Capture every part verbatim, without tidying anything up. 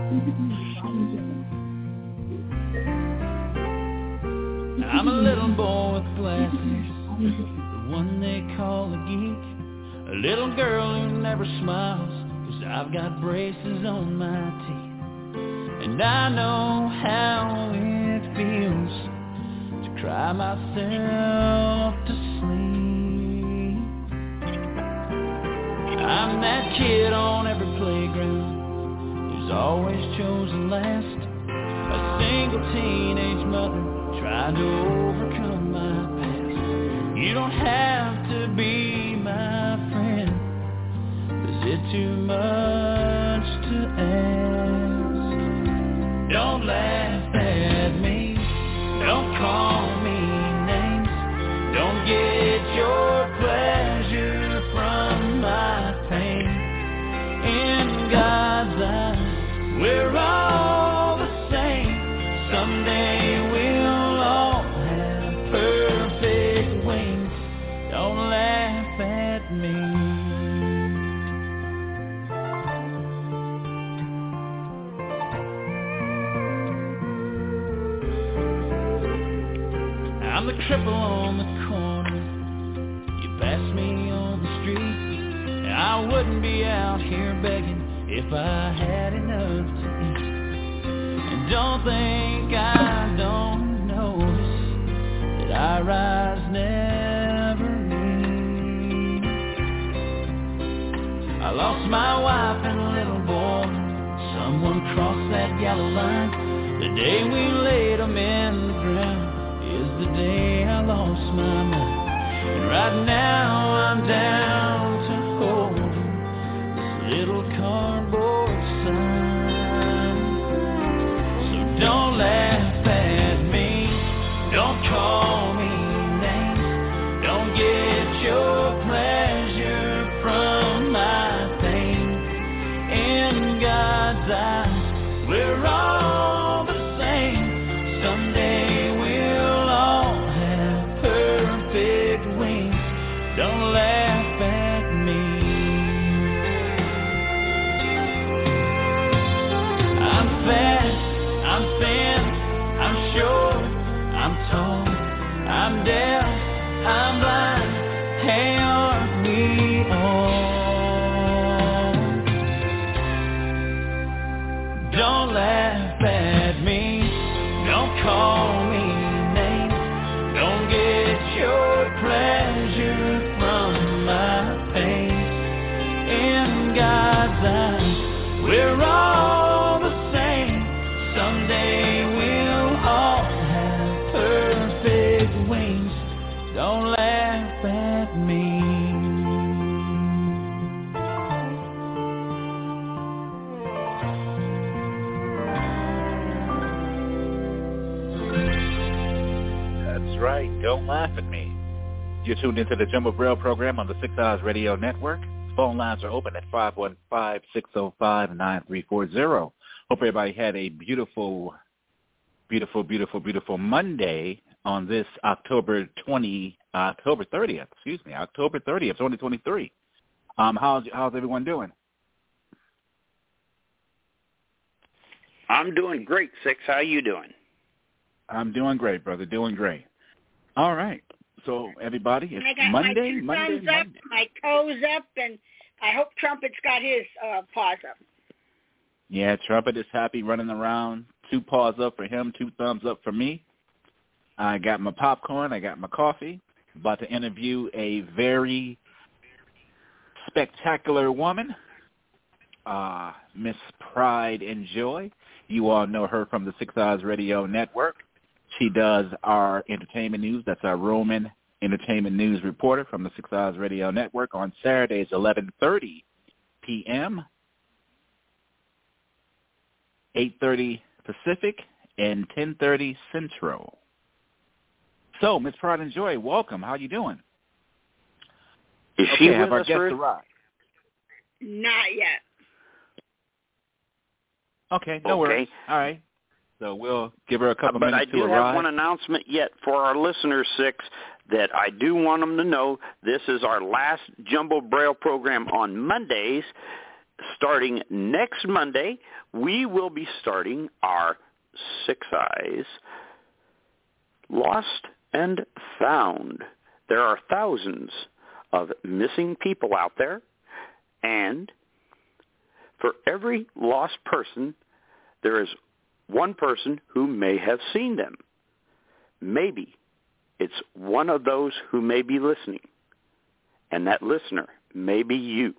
I'm a little boy with glasses, the one they call a geek. A little girl who never smiles, 'cause I've got braces on my teeth. And I know how it feels to cry myself to sleep. I'm that kid on every playground who's always chosen last. A single teenage mother trying to overcome my past. You don't have to be my friend. Is it too much to ask? Don't laugh at me. Don't call me names. Don't get your pleasure from my pain. In God's eyes, we're all the same. Someday we'll all have perfect wings. Don't laugh at me. I'm the cripple on the corner. You pass me on the street. I wouldn't be out here begging if I had enough to eat. And don't think I don't notice that I rise never meet. I lost my wife and a little boy. Someone crossed that yellow line. The day we laid them in the ground is the day I lost my mind. And right now I'm down to hold this little cardboard sign. So don't laugh at me, don't call me names, don't get your pleasure from my pain. In God's eyes, we're all the same. Someday don't laugh at me. I'm fat, I'm thin, I'm short, I'm tall, I'm deaf, I'm blind. Hey, aren't we all? Don't laugh at me, don't call me names, don't get your pleasure from my pain. In God's eyes, we're all the same. Someday we'll all have perfect wings. Don't laugh at me. That's right. Don't laugh at me. You're tuned into the Jumbo Braille program on the Six Eyes Radio Network. Phone lines are open at five one five, six oh five, nine three four zero. Hope everybody had a beautiful, beautiful, beautiful, beautiful Monday on this October twentieth, uh, October thirtieth, excuse me, October thirtieth, twenty twenty-three. Um, how's how's everyone doing? I'm doing great, Six. How you doing? I'm doing great, brother. Doing great. All right. So, everybody, it's I got Monday, my two Monday, thumbs up, Monday. my toes up, and I hope Trumpet's got his uh, paws up. Yeah, Trumpet is happy running around. Two paws up for him, two thumbs up for me. I got my popcorn. I got my coffee. About to interview a very spectacular woman, uh, Miss Pride and Joy. You all know her from the Six Eyes Radio Network. She does our entertainment news. That's our Roman entertainment news reporter from the Six Eyes Radio Network on Saturdays, eleven thirty p.m., eight thirty Pacific, and ten thirty Central. So, Miss Pride and Joy, welcome. How you doing? Is okay, she with have our us, guest Ruth? arrived? Not yet. Okay, no Okay. worries. All right. So we'll give her a couple but minutes I to do arrive. have one announcement yet for our listeners, Six, that I do want them to know. This is our last Jumbo Braille program on Mondays. starting next Monday, we will be starting our Six Eyes Lost and Found. There are thousands of missing people out there, and for every lost person, there is one person who may have seen them. Maybe it's one of those who may be listening, and that listener may be you.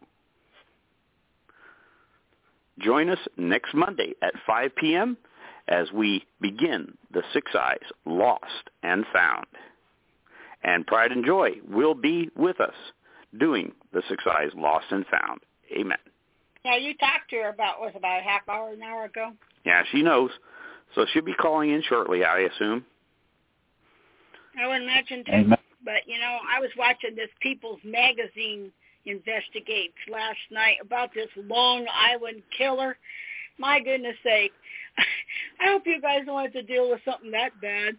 Join us next Monday at five p.m. as we begin the Six Eyes Lost and Found. And Pride and Joy will be with us doing the Six Eyes Lost and Found. Amen. Yeah, you talked to her about, was about a half hour, an hour ago? Yeah, she knows. So she'll be calling in shortly, I assume. I would imagine too. Amen. But, you know, I was watching this People's Magazine investigates last night about this Long Island killer. My goodness sake. I hope you guys don't have to deal with something that bad.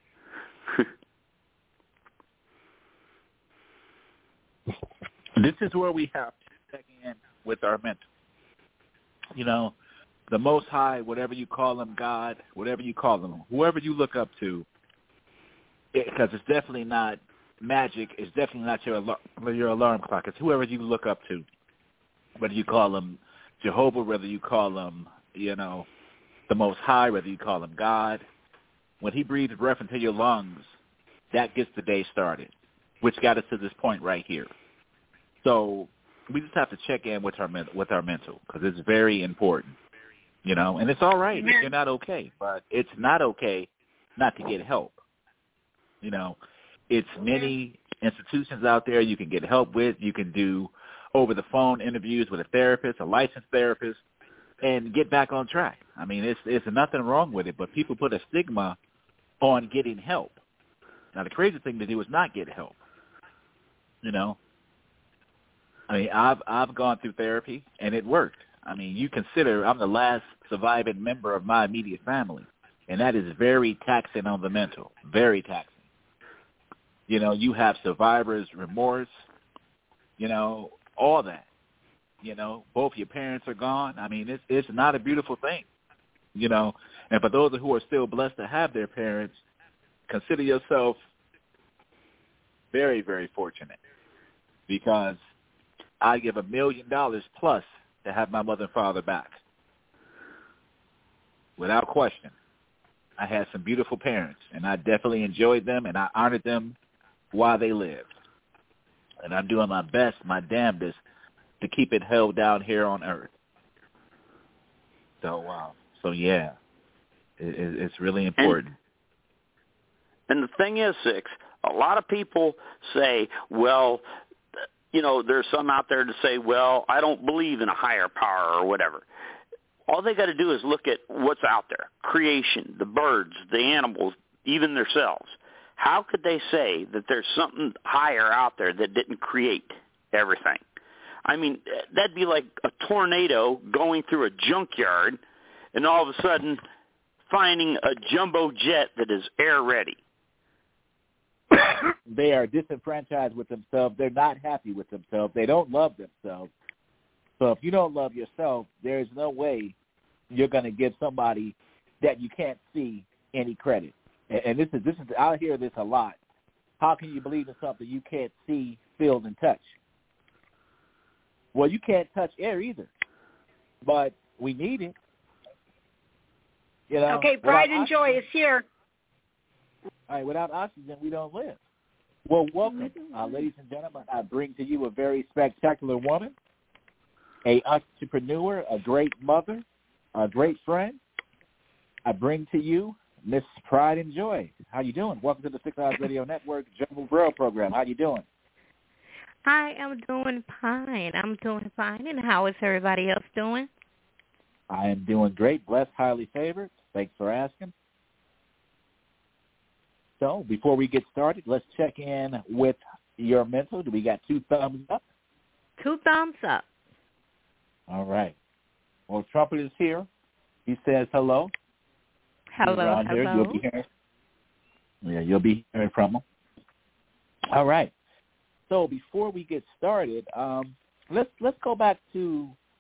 This is where we have to check in with our mental. You know, the Most High, whatever you call him, God, whatever you call him, whoever you look up to, because it, it's definitely not magic. It's definitely not your alar- your alarm clock. It's whoever you look up to, whether you call him Jehovah, whether you call him, you know, the Most High, whether you call him God. When he breathes breath into your lungs, that gets the day started, which got us to this point right here. So we just have to check in with our with our mental, because it's very important, you know. And it's all right if you're not okay, but it's not okay not to get help. You know, it's many institutions out there you can get help with. You can do over-the-phone interviews with a therapist, a licensed therapist, and get back on track. I mean, it's it's nothing wrong with it, but people put a stigma on getting help. Now, the crazy thing to do is not get help, you know. I mean, I've I've gone through therapy, and it worked. I mean, you consider I'm the last surviving member of my immediate family, and that is very taxing on the mental, very taxing. You know, you have survivor's remorse, you know, all that. You know, both your parents are gone. I mean, it's it's not a beautiful thing, you know. And for those who are still blessed to have their parents, consider yourself very, very fortunate, because I give a million dollars plus to have my mother and father back. Without question. I had some beautiful parents, and I definitely enjoyed them, and I honored them while they lived. And I'm doing my best, my damnedest, to keep it held down here on earth. So, uh, so yeah, it, it, it's really important. And, and the thing is, Six, a lot of people say, well, you know, there's some out there to say, well, I don't believe in a higher power or whatever. All they got to do is look at what's out there, creation, the birds, the animals, even themselves. How could they say that there's something higher out there that didn't create everything? I mean, that'd be like a tornado going through a junkyard and all of a sudden finding a jumbo jet that is air ready. They are disenfranchised with themselves. They're not happy with themselves. They don't love themselves. So if you don't love yourself, there's no way you're going to give somebody that you can't see any credit. And this is this is I hear this a lot. How can you believe in something you can't see, feel, and touch? Well, you can't touch air either, but we need it. You know. Okay, Pride and Joy is here. All right, without oxygen, we don't live. Well, welcome, uh, ladies and gentlemen. I bring to you a very spectacular woman, a entrepreneur, a great mother, a great friend. I bring to you Miss Pride and Joy. How you doing? Welcome to the Six Eyes Radio Network General Braille Program. How you doing? I am doing fine. I'm doing fine. And how is everybody else doing? I am doing great. Blessed, highly favored. Thanks for asking. So before we get started, let's check in with your mental. Do we got two thumbs up? Two thumbs up. All right. Well, Trumpet is here. He says hello. Hello, around hello. Here. You'll be hearing, yeah, you'll be hearing from him. All right. So before we get started, um, let's let's go back to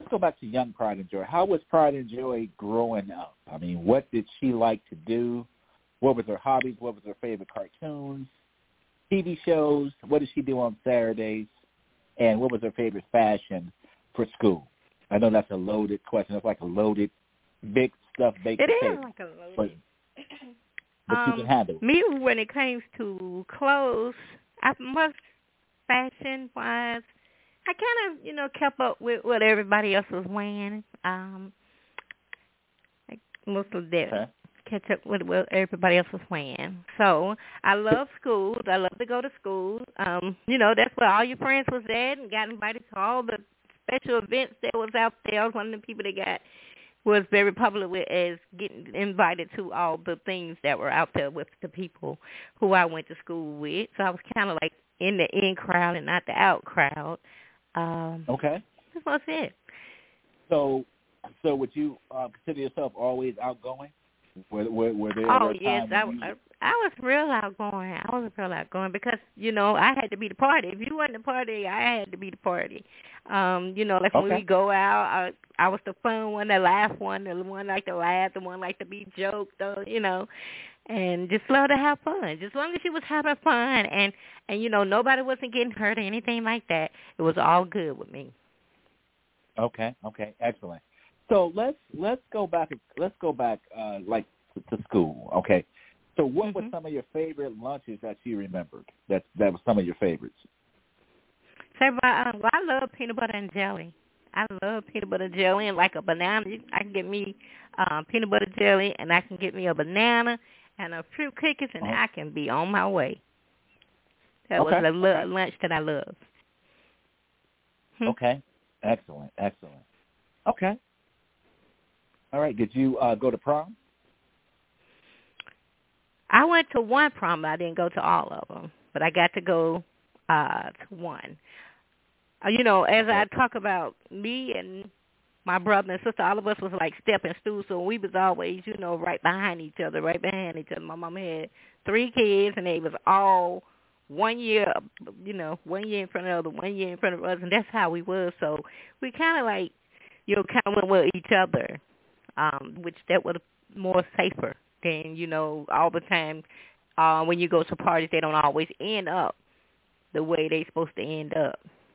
let's go back to young Pride and Joy. How was Pride and Joy growing up? I mean, what did she like to do? What was her hobbies? What was her favorite cartoons, T V shows? What did she do on Saturdays? And what was her favorite fashion for school? I know that's a loaded question. It's like a loaded, big stuff baked It potato. is like a loaded. But, but um, you can handle it. Me, when it comes to clothes, I must fashion-wise, I kind of, you know, kept up with what everybody else was wearing. Um, like most of that. Okay. Catch up with what everybody else was wearing. So I love schools. I love to go to school. Um, you know, that's where all your friends was at and got invited to all the special events that was out there. I was one of the people that got was very popular with as getting invited to all the things that were out there with the people who I went to school with. So I was kind of like in the in crowd and not the out crowd. Um, Okay. That's what's it. So, so would you uh, consider yourself always outgoing? Were, were, were there Oh, ever a yes, time I, when you... I, I was real outgoing. I was real outgoing because, you know, I had to be the party. If you wasn't the party, I had to be the party. Um, you know, like when Okay. we go out, I, I was the fun one, the laugh one, the one like to laugh, the one like to be joked, uh, you know, and just love to have fun. Just as long as you was having fun and, and, you know, nobody wasn't getting hurt or anything like that, it was all good with me. Okay, okay, excellent. So let's let's go back let's go back uh, like to, to school. Okay, so what Mm-hmm. were some of your favorite lunches that you remembered? That that was some of your favorites. So, uh, well, I love peanut butter and jelly. I love peanut butter and jelly and like a banana. I can get me um, peanut butter jelly and I can get me a banana and a fruit cookies and Uh-huh. I can be on my way. That Okay, was the lo- okay. lunch that I love. Hmm. Okay, excellent, excellent. Okay, all right. Did you uh, go to prom? I went to one prom, but I didn't go to all of them. But I got to go uh, to one. Uh, you know, as Okay. I talk about me and my brother and sister, all of us was like stepping stools, so we was always, you know, right behind each other, right behind each other. My mom had three kids, and they was all one year, you know, one year in front of the other, one year in front of us, and that's how we was. So we kind of like, you know, kind of went with each other, um, which that was more safer than, you know, all the time uh, when you go to parties, they don't always end up the way they supposed to end up.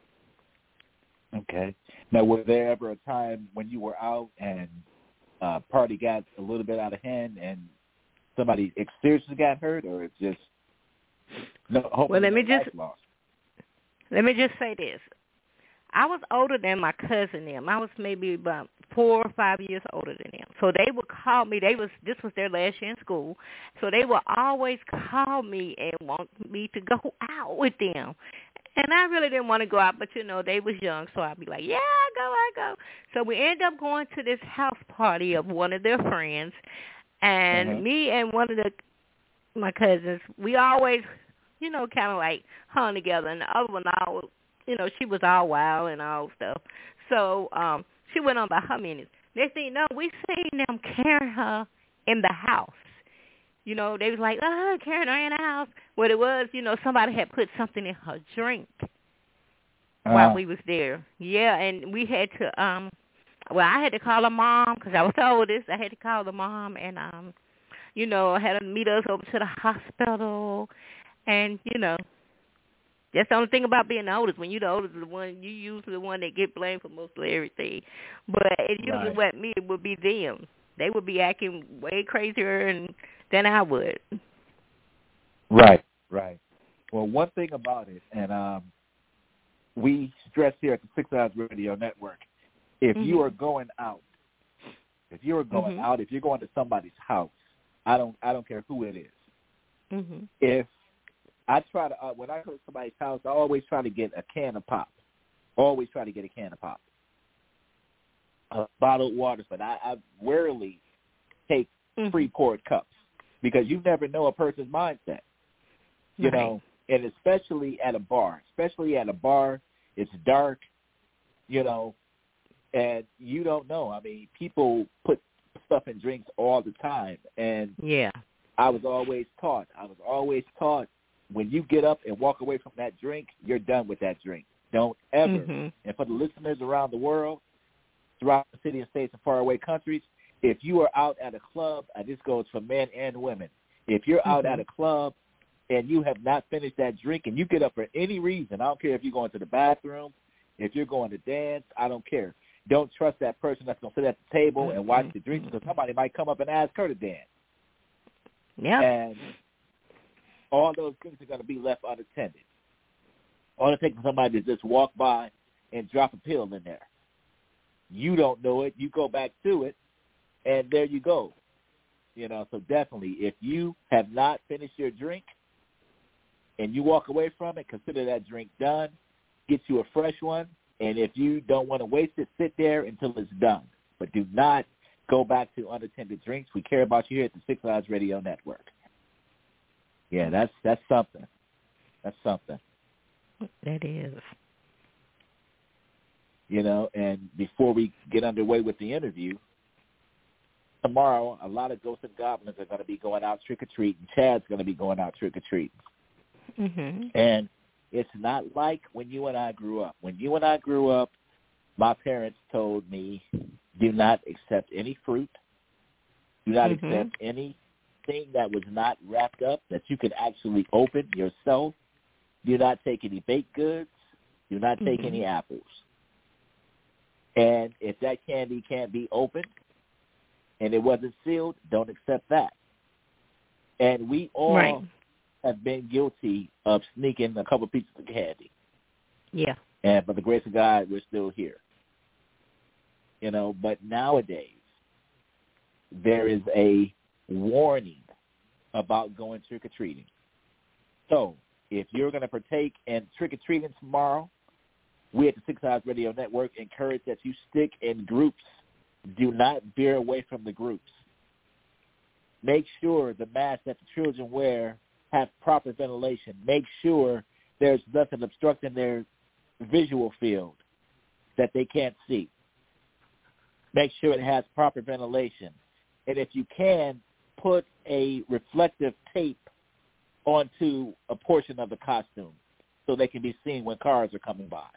Okay. Now, was there ever a time when you were out and uh, party got a little bit out of hand and somebody seriously got hurt, or it's just no? Hopefully Well, let me no just life lost? let me just say this. I was older than my cousin them. I was maybe about four or five years older than them. So they would call me. They was this was their last year in school. So they would always call me and want me to go out with them. And I really didn't want to go out, but, you know, they was young, so I'd be like, yeah, I go, I go. So we end up going to this house party of one of their friends, and Uh-huh. me and one of the my cousins, we always, you know, kind of like hung together, and the other one, all, you know, she was all wild and all stuff. So um, she went on by her minutes. Next thing you know, we seen them carrying her in the house. You know, they was like, oh, carrying her in the house. What it was, you know, somebody had put something in her drink Uh, while we was there. Yeah, and we had to, um, well, I had to call her mom because I was the oldest. I had to call the mom and, um, you know, I had to meet us over to the hospital. And, you know, that's the only thing about being the oldest. When you're the oldest, the one you usually the one that get blamed for mostly everything. But it usually Right. wasn't me. It would be them. They would be acting way crazier and than I would. Right, right. Well, one thing about it, and um, we stress here at the Six Hours Radio Network, if you Mhm. are going out, if you are going Mhm. out, if you're going to somebody's house, I don't, I don't care who it is. Mhm. If I try to, uh, when I go to somebody's house, I always try to get a can of pop. Always try to get a can of pop. Uh, bottled waters, but I, I rarely take Mhm. pre-poured cups because you never know a person's mindset. You Right. know, and especially at a bar, especially at a bar, it's dark, you know, and you don't know. I mean, people put stuff in drinks all the time, and Yeah. I was always taught, I was always taught when you get up and walk away from that drink, you're done with that drink. Don't ever, Mhm. and for the listeners around the world, throughout the city and states and faraway countries. If you are out at a club, and this goes for men and women, if you're out mm-hmm. at a club and you have not finished that drink and you get up for any reason, I don't care if you're going to the bathroom, if you're going to dance, I don't care. Don't trust that person that's going to sit at the table and watch the drinks because somebody might come up and ask her to dance. Yeah. And all those drinks are going to be left unattended. All it takes is somebody to just walk by and drop a pill in there. You don't know it. You go back to it, and there you go. You know, so definitely, if you have not finished your drink and you walk away from it, consider that drink done. Get you a fresh one. And if you don't want to waste it, sit there until it's done. But do not go back to unattended drinks. We care about you here at the Six Odds Radio Network. Yeah, that's that's something. That's something. That is. You know, and before we get underway with the interview, tomorrow a lot of ghosts and goblins are going to be going out trick-or-treating. Chad's going to be going out trick-or-treating. Mm-hmm. And it's not like when you and I grew up. When you and I grew up, my parents told me, do not accept any fruit. Do not mm-hmm. accept anything that was not wrapped up that you could actually open yourself. Do not take any baked goods. Do not take mm-hmm. any apples. And if that candy can't be opened and it wasn't sealed, don't accept that. And we all right. have been guilty of sneaking a couple pieces of candy. Yeah. And by the grace of God, we're still here. You know, but nowadays, there is a warning about going trick-or-treating. So if you're going to partake in trick-or-treating tomorrow, we at the Six Eyes Radio Network encourage that you stick in groups. Do not veer away from the groups. Make sure the masks that the children wear have proper ventilation. Make sure there's nothing obstructing their visual field that they can't see. Make sure it has proper ventilation. And if you can, put a reflective tape onto a portion of the costume so they can be seen when cars are coming by.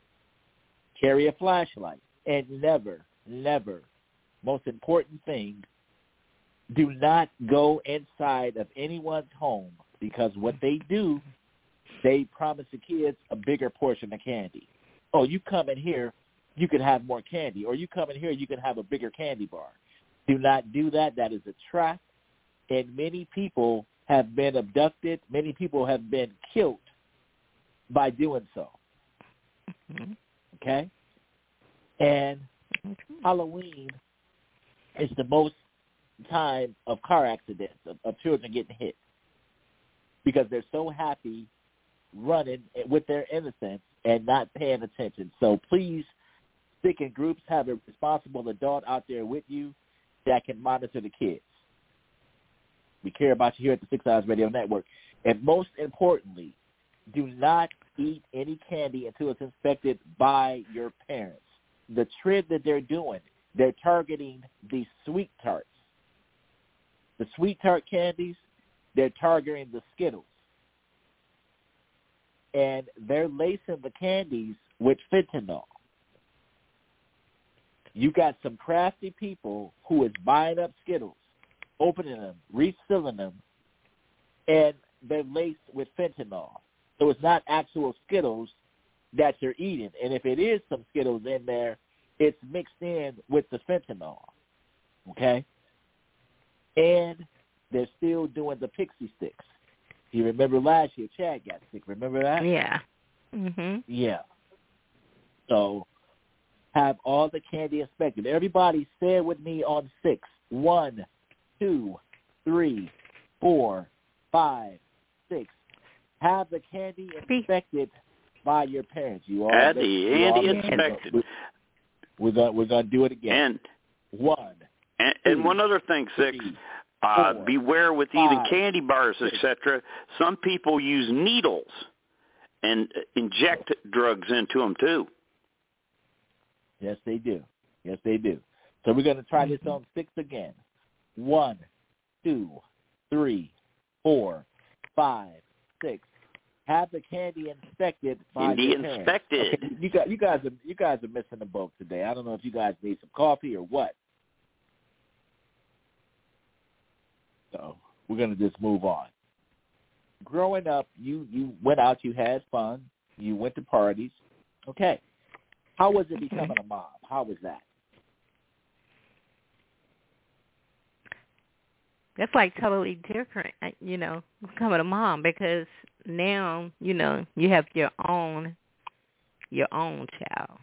Carry a flashlight. And never, never, most important thing, do not go inside of anyone's home because what they do, they promise the kids a bigger portion of candy. Oh, you come in here, you can have more candy. Or you come in here, you can have a bigger candy bar. Do not do that. That is a trap. And many people have been abducted. Many people have been killed by doing so. Mm-hmm. Okay? And Halloween is the most time of car accidents, of, of children getting hit, because they're so happy running with their innocence and not paying attention. So please stick in groups, have a responsible adult out there with you that can monitor the kids. We care about you here at the Six Eyes Radio Network. And most importantly, do not eat any candy until it's inspected by your parents. The trend that they're doing, they're targeting the sweet tarts. The sweet tart candies, they're targeting the Skittles. And they're lacing the candies with fentanyl. You got some crafty people who is buying up Skittles, opening them, resealing them, and they're laced with fentanyl. So it's not actual Skittles that you're eating. And if it is some Skittles in there, it's mixed in with the fentanyl. Okay? And they're still doing the pixie sticks. You remember last year, Chad got sick. Remember that? Yeah. Mhm. Yeah. So have all the candy inspected. Everybody say it with me on six. One, two, three, four, five, six. Have the candy inspected by your parents. You all have the candy inspected. We're, we're going we're going to do it again. And one. And, and two, one other thing, Six. Three, Uh, Four, beware with five, eating candy bars, et cetera. Some people use needles and inject drugs into them, too. Yes, they do. Yes, they do. So we're going to try this on six again. One, two, three, four, five, six. Have the candy inspected by Candy your parents. inspected. Okay, you got you guys are you guys are missing the boat today. I don't know if you guys need some coffee or what. So we're gonna just move on. Growing up, you you went out, you had fun, you went to parties. Okay, how was it becoming a mom? How was that? That's like totally different, you know, becoming a mom, because now, you know, you have your own, your own child.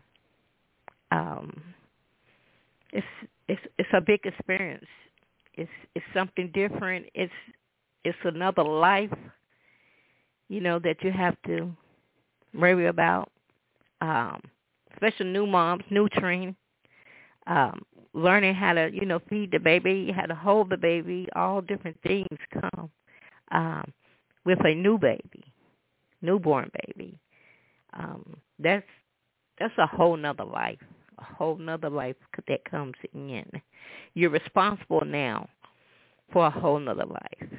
Um, it's it's it's a big experience. It's it's something different. It's it's another life, you know, that you have to worry about. Um, especially new moms, nurturing. Um, learning how to, you know, feed the baby, how to hold the baby, all different things come um, with a new baby, newborn baby. Um, that's that's a whole nother life, a whole nother life that comes in. You're responsible now for a whole nother life.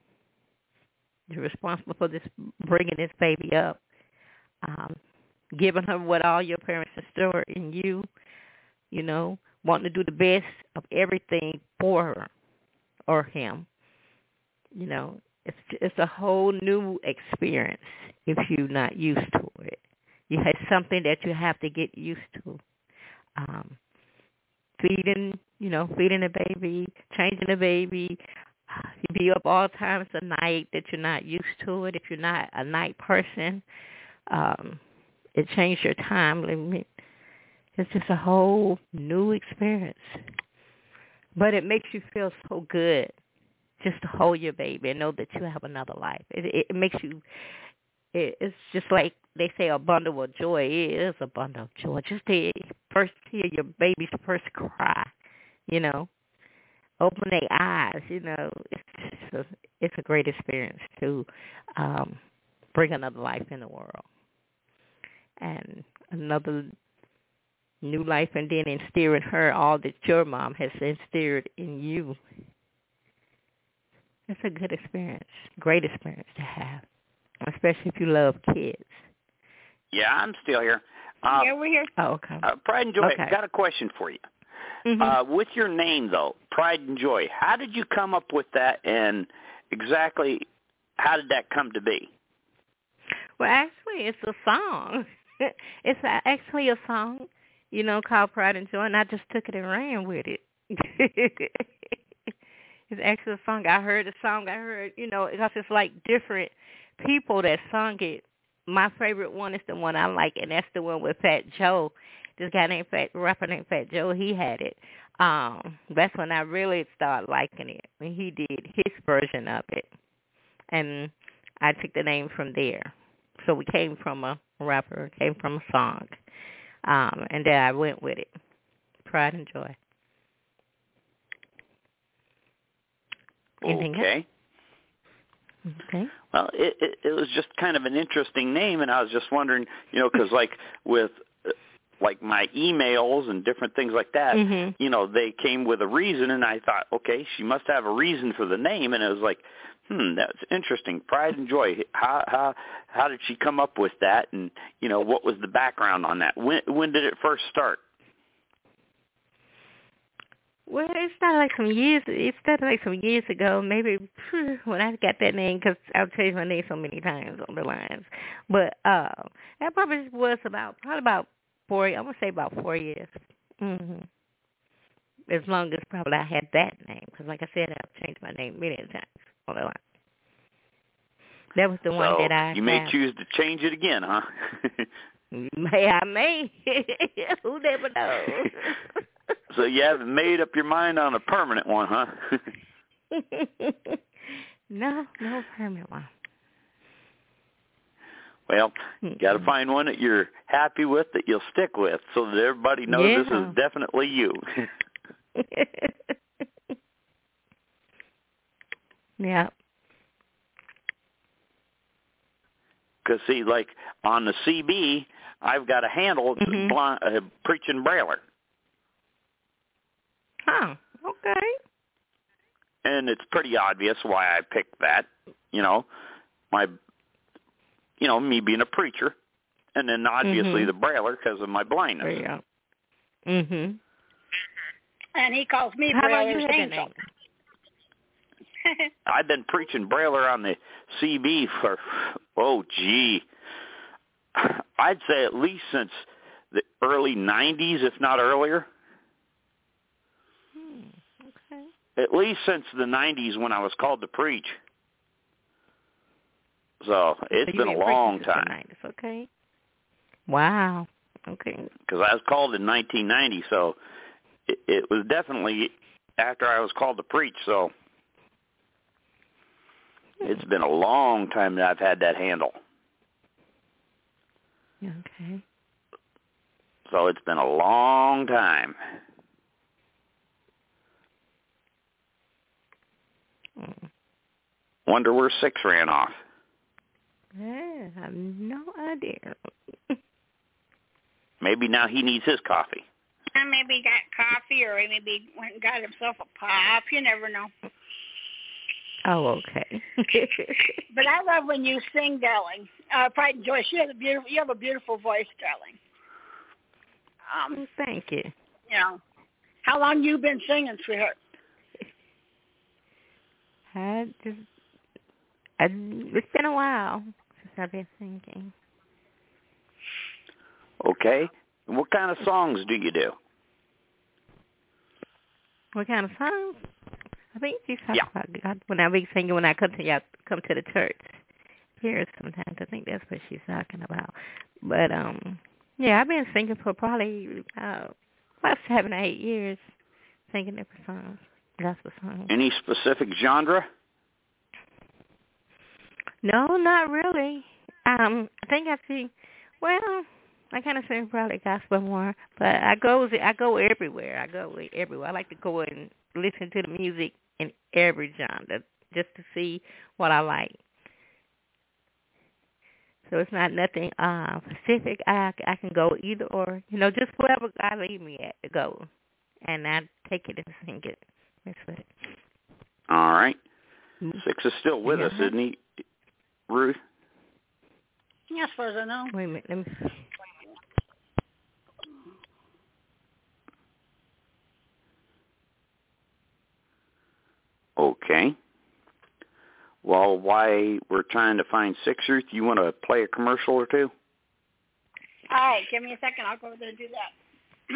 You're responsible for this, bringing this baby up, um, giving her what all your parents instilled in you. You know, wanting to do the best of everything for her or him. You know, it's it's a whole new experience if you're not used to it. You have something that you have to get used to. Um, feeding, you know, feeding the baby, changing the baby. You be up all times of night that you're not used to it. If you're not a night person, um, it changed your time limit. It's just a whole new experience. But it makes you feel so good just to hold your baby and know that you have another life. It, it makes you, it, it's just like they say a bundle of joy. It is a bundle of joy. Just to first hear your baby's first cry, you know, open their eyes, you know. It's, just a, it's a great experience to um, bring another life in the world. And another new life, and then instill in her all that your mom has instilled in you. It's a good experience, great experience to have, especially if you love kids. Yeah, I'm still here. Uh, yeah, we're here. Oh, okay. Uh, Pride and Joy, okay. got a question for you. Mm-hmm. Uh, with your name, though, Pride and Joy, how did you come up with that, and exactly how did that come to be? Well, actually, it's a song. It's actually a song, you know, called Pride and Joy, and I just took it and ran with it. It's actually a song. I heard the song. I heard, you know, because it's like different people that sung it. My favorite one is the one I like, and that's the one with Fat Joe. This guy named Fat, rapper named Fat Joe, he had it. Um, that's when I really started liking it, when he did his version of it. And I took the name from there. So we came from a rapper, came from a song. Um, and then I went with it. Pride and Joy. Anything Okay. else? Okay. Well, it, it, it was just kind of an interesting name, and I was just wondering, you know, because like with uh, like my emails and different things like that, mm-hmm. you know, they came with a reason, and I thought, okay, she must have a reason for the name, and it was like, hmm, that's interesting. Pride and Joy. How how how did she come up with that, and you know, what was the background on that? When when did it first start? Well, it started like some years. It started like some years ago. Maybe when I got that name, because I've changed my name so many times on the lines. But uh, that probably was about probably about four. I'm gonna say about four years. Mm-hmm. As long as probably I had that name, because like I said, I've changed my name many times on the line. That was the so one that I. You may have. choose to change it again, huh? May I may. Who never knows. So you haven't made up your mind on a permanent one, huh? no, no permanent one. Well, you got to find one that you're happy with, that you'll stick with, so that everybody knows yeah. this is definitely you. Yeah. Because, see, like on the C B, I've got a handle, it's mm-hmm. a blind, uh, preaching brailer. Huh, okay. And it's pretty obvious why I picked that, you know, my, you know, me being a preacher. and then obviously Mhm. the Brailer because of my blindness. Yeah. Mhm. And he calls me How long you Brailer's had that Angel. name? I've been preaching Brailer on the C B for, oh, gee, I'd say at least since the early nineties, if not earlier. Hmm. Okay. At least since the nineties when I was called to preach. So it's So been a long time. nineties, okay. Wow. Okay. Because I was called in nineteen ninety, so it, it was definitely after I was called to preach. So it's been a long time that I've had that handle. Okay. So it's been a long time. Mm. Wonder where six ran off. Yeah, I have no idea. Maybe now he needs his coffee. And maybe he got coffee, or he maybe went and got himself a pop. You never know. Oh, okay. But I love when you sing, darling. Uh, Pride and Joyce, you have a beautiful, you have a beautiful voice, darling. Um, Thank you. you know, how long you been singing, sweetheart? I just, I, it's been a while since I've been singing. Okay. And what kind of songs do you do? What kind of songs? I think you talk Yeah. about God when I be singing when I come to y'all, come to the church here sometimes. I think that's what she's talking about. But um, yeah, I've been singing for probably uh, about seven or eight years, singing different songs, gospel songs. Any specific genre? No, not really. Um, I think I sing. Well, I kind of sing probably gospel more, but I go I go everywhere. I go everywhere. I like to go and listen to the music in every genre just to see what I like. So it's not nothing uh, specific. I I can go either or, you know, just wherever God lead me at to go, and I take it and sing it. That's it. All right. Mm-hmm. Six is still with Yeah. us, isn't he, Ruth? Yeah, as far as I know. Wait a minute. Let me see. Okay. Well, while we're trying to find Six, Ruth, you want to play a commercial or two? All right, give me a second. I'll go over there and do that.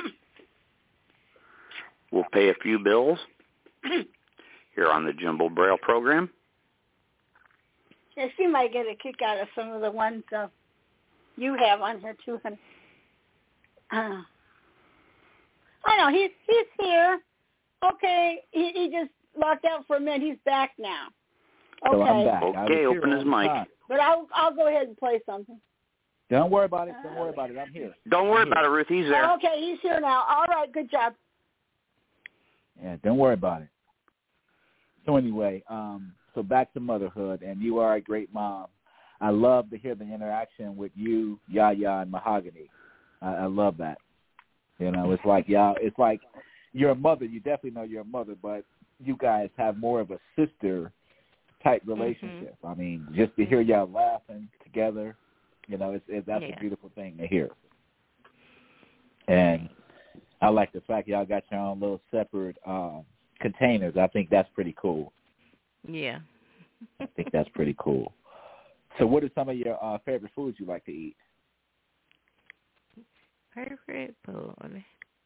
We'll pay a few bills here on the Jimbo Braille program. Yeah, she might get a kick out of some of the ones uh, you have on here too, honey. Uh, I know he's he's here. Okay, he, he just locked out for a minute. He's back now. Okay. So I'm back. Okay, open his mic. Time. But I'll I'll go ahead and play something. Don't worry about it. Don't worry about it. I'm here. Don't worry I'm about it, Ruth. He's there. Oh, okay, he's here now. All right, good job. Yeah, don't worry about it. So anyway, um, so back to motherhood, and you are a great mom. I love to hear the interaction with you, Yaya, and Mahogany. I, I love that. You know, it's like y'all. It's like you're a mother. You definitely know you're a mother, but you guys have more of a sister type relationship. Mm-hmm. I mean, just to hear y'all laughing together, you know, it's, it's that's yeah. a beautiful thing to hear. And I like the fact y'all got your own little separate uh, containers. I think that's pretty cool. Yeah. I think that's pretty cool. So what are some of your uh, favorite foods you like to eat? Favorite food?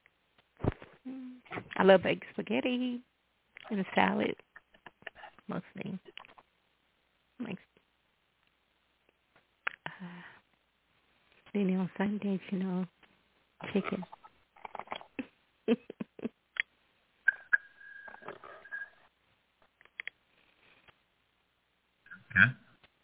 I love baked spaghetti and salad, mostly. Like, uh, then on Sundays, you know, chicken. Okay.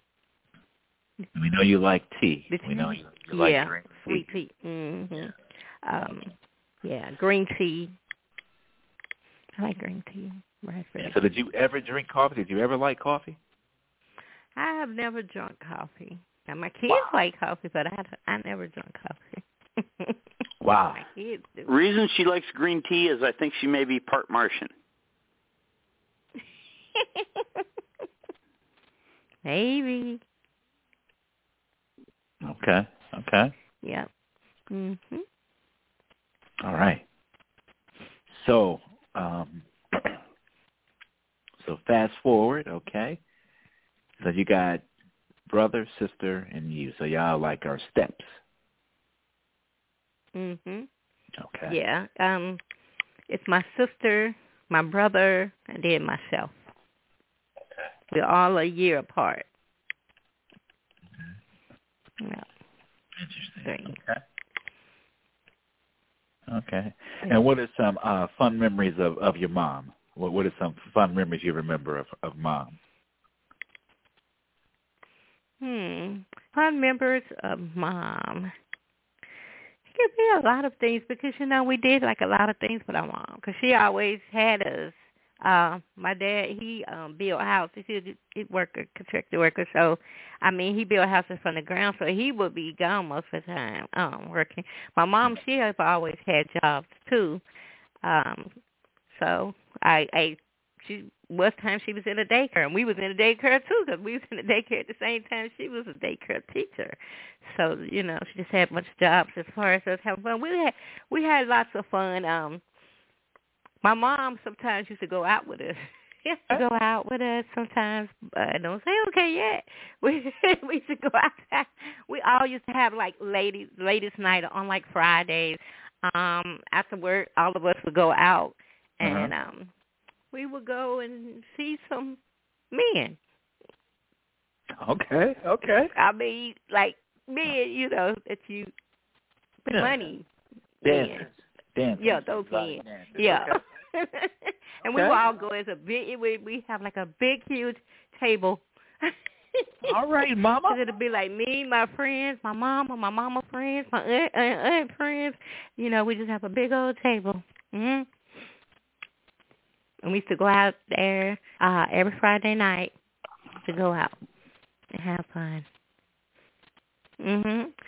We know you like tea. The we know you, you yeah, like green sweet tea. tea. Mm-hmm. Um, yeah, green tea. I like green tea. Raspberry. So did you ever drink coffee? Did you ever like coffee? I have never drunk coffee. Now, my kids Wow. like coffee, but I, I never drunk coffee. Wow. My kids do. Reason she likes green tea is I think she may be part Martian. Maybe. Okay. Okay. Yep. Mhm. All right. So, um, so fast forward, okay? So you got brother, sister, and you. So y'all like our steps. Mhm. Okay. Yeah. Um, it's my sister, my brother, and then myself. Okay. We're all a year apart. Yeah. Interesting. Three. Okay. Okay. And what are some uh, fun memories of, of your mom? What What are some fun memories you remember of, of mom? Hmm. Fun members of mom. It could be a lot of things because, you know, we did like a lot of things with our mom because she always had us. Uh, my dad, he um, built houses. He he worked a construction worker, so I mean, he built houses from the ground, so he would be gone most of the time um, working. My mom, she has always had jobs too, um, so I, I, she was time she was in a daycare, and we was in a daycare too because we was in a daycare at the same time she was a daycare teacher. So you know, she just had a bunch of jobs as far as us having fun. We had we had lots of fun. Um, My mom sometimes used to go out with us. She used to go out with us sometimes. But don't say okay yet. We we used to go outside. We all used to have like ladies ladies night on like Fridays. Um, after work, all of us would go out and Uh-huh. um, we would go and see some men. Okay. Okay. I mean, like men, you know, that you put Yeah. money. Dancers. Men. Dancers. Yeah, those Exotic men. dancers. Yeah. Okay. And we Okay. would all go as a big, we we have like a big, huge table. All right, Mama. Cause it'll be like me, my friends, my mama, my mama friends, my aunt, aunt, aunt friends. You know, we just have a big old table. Mhm. And we used to go out there uh, every Friday night to go out and have fun. Mhm.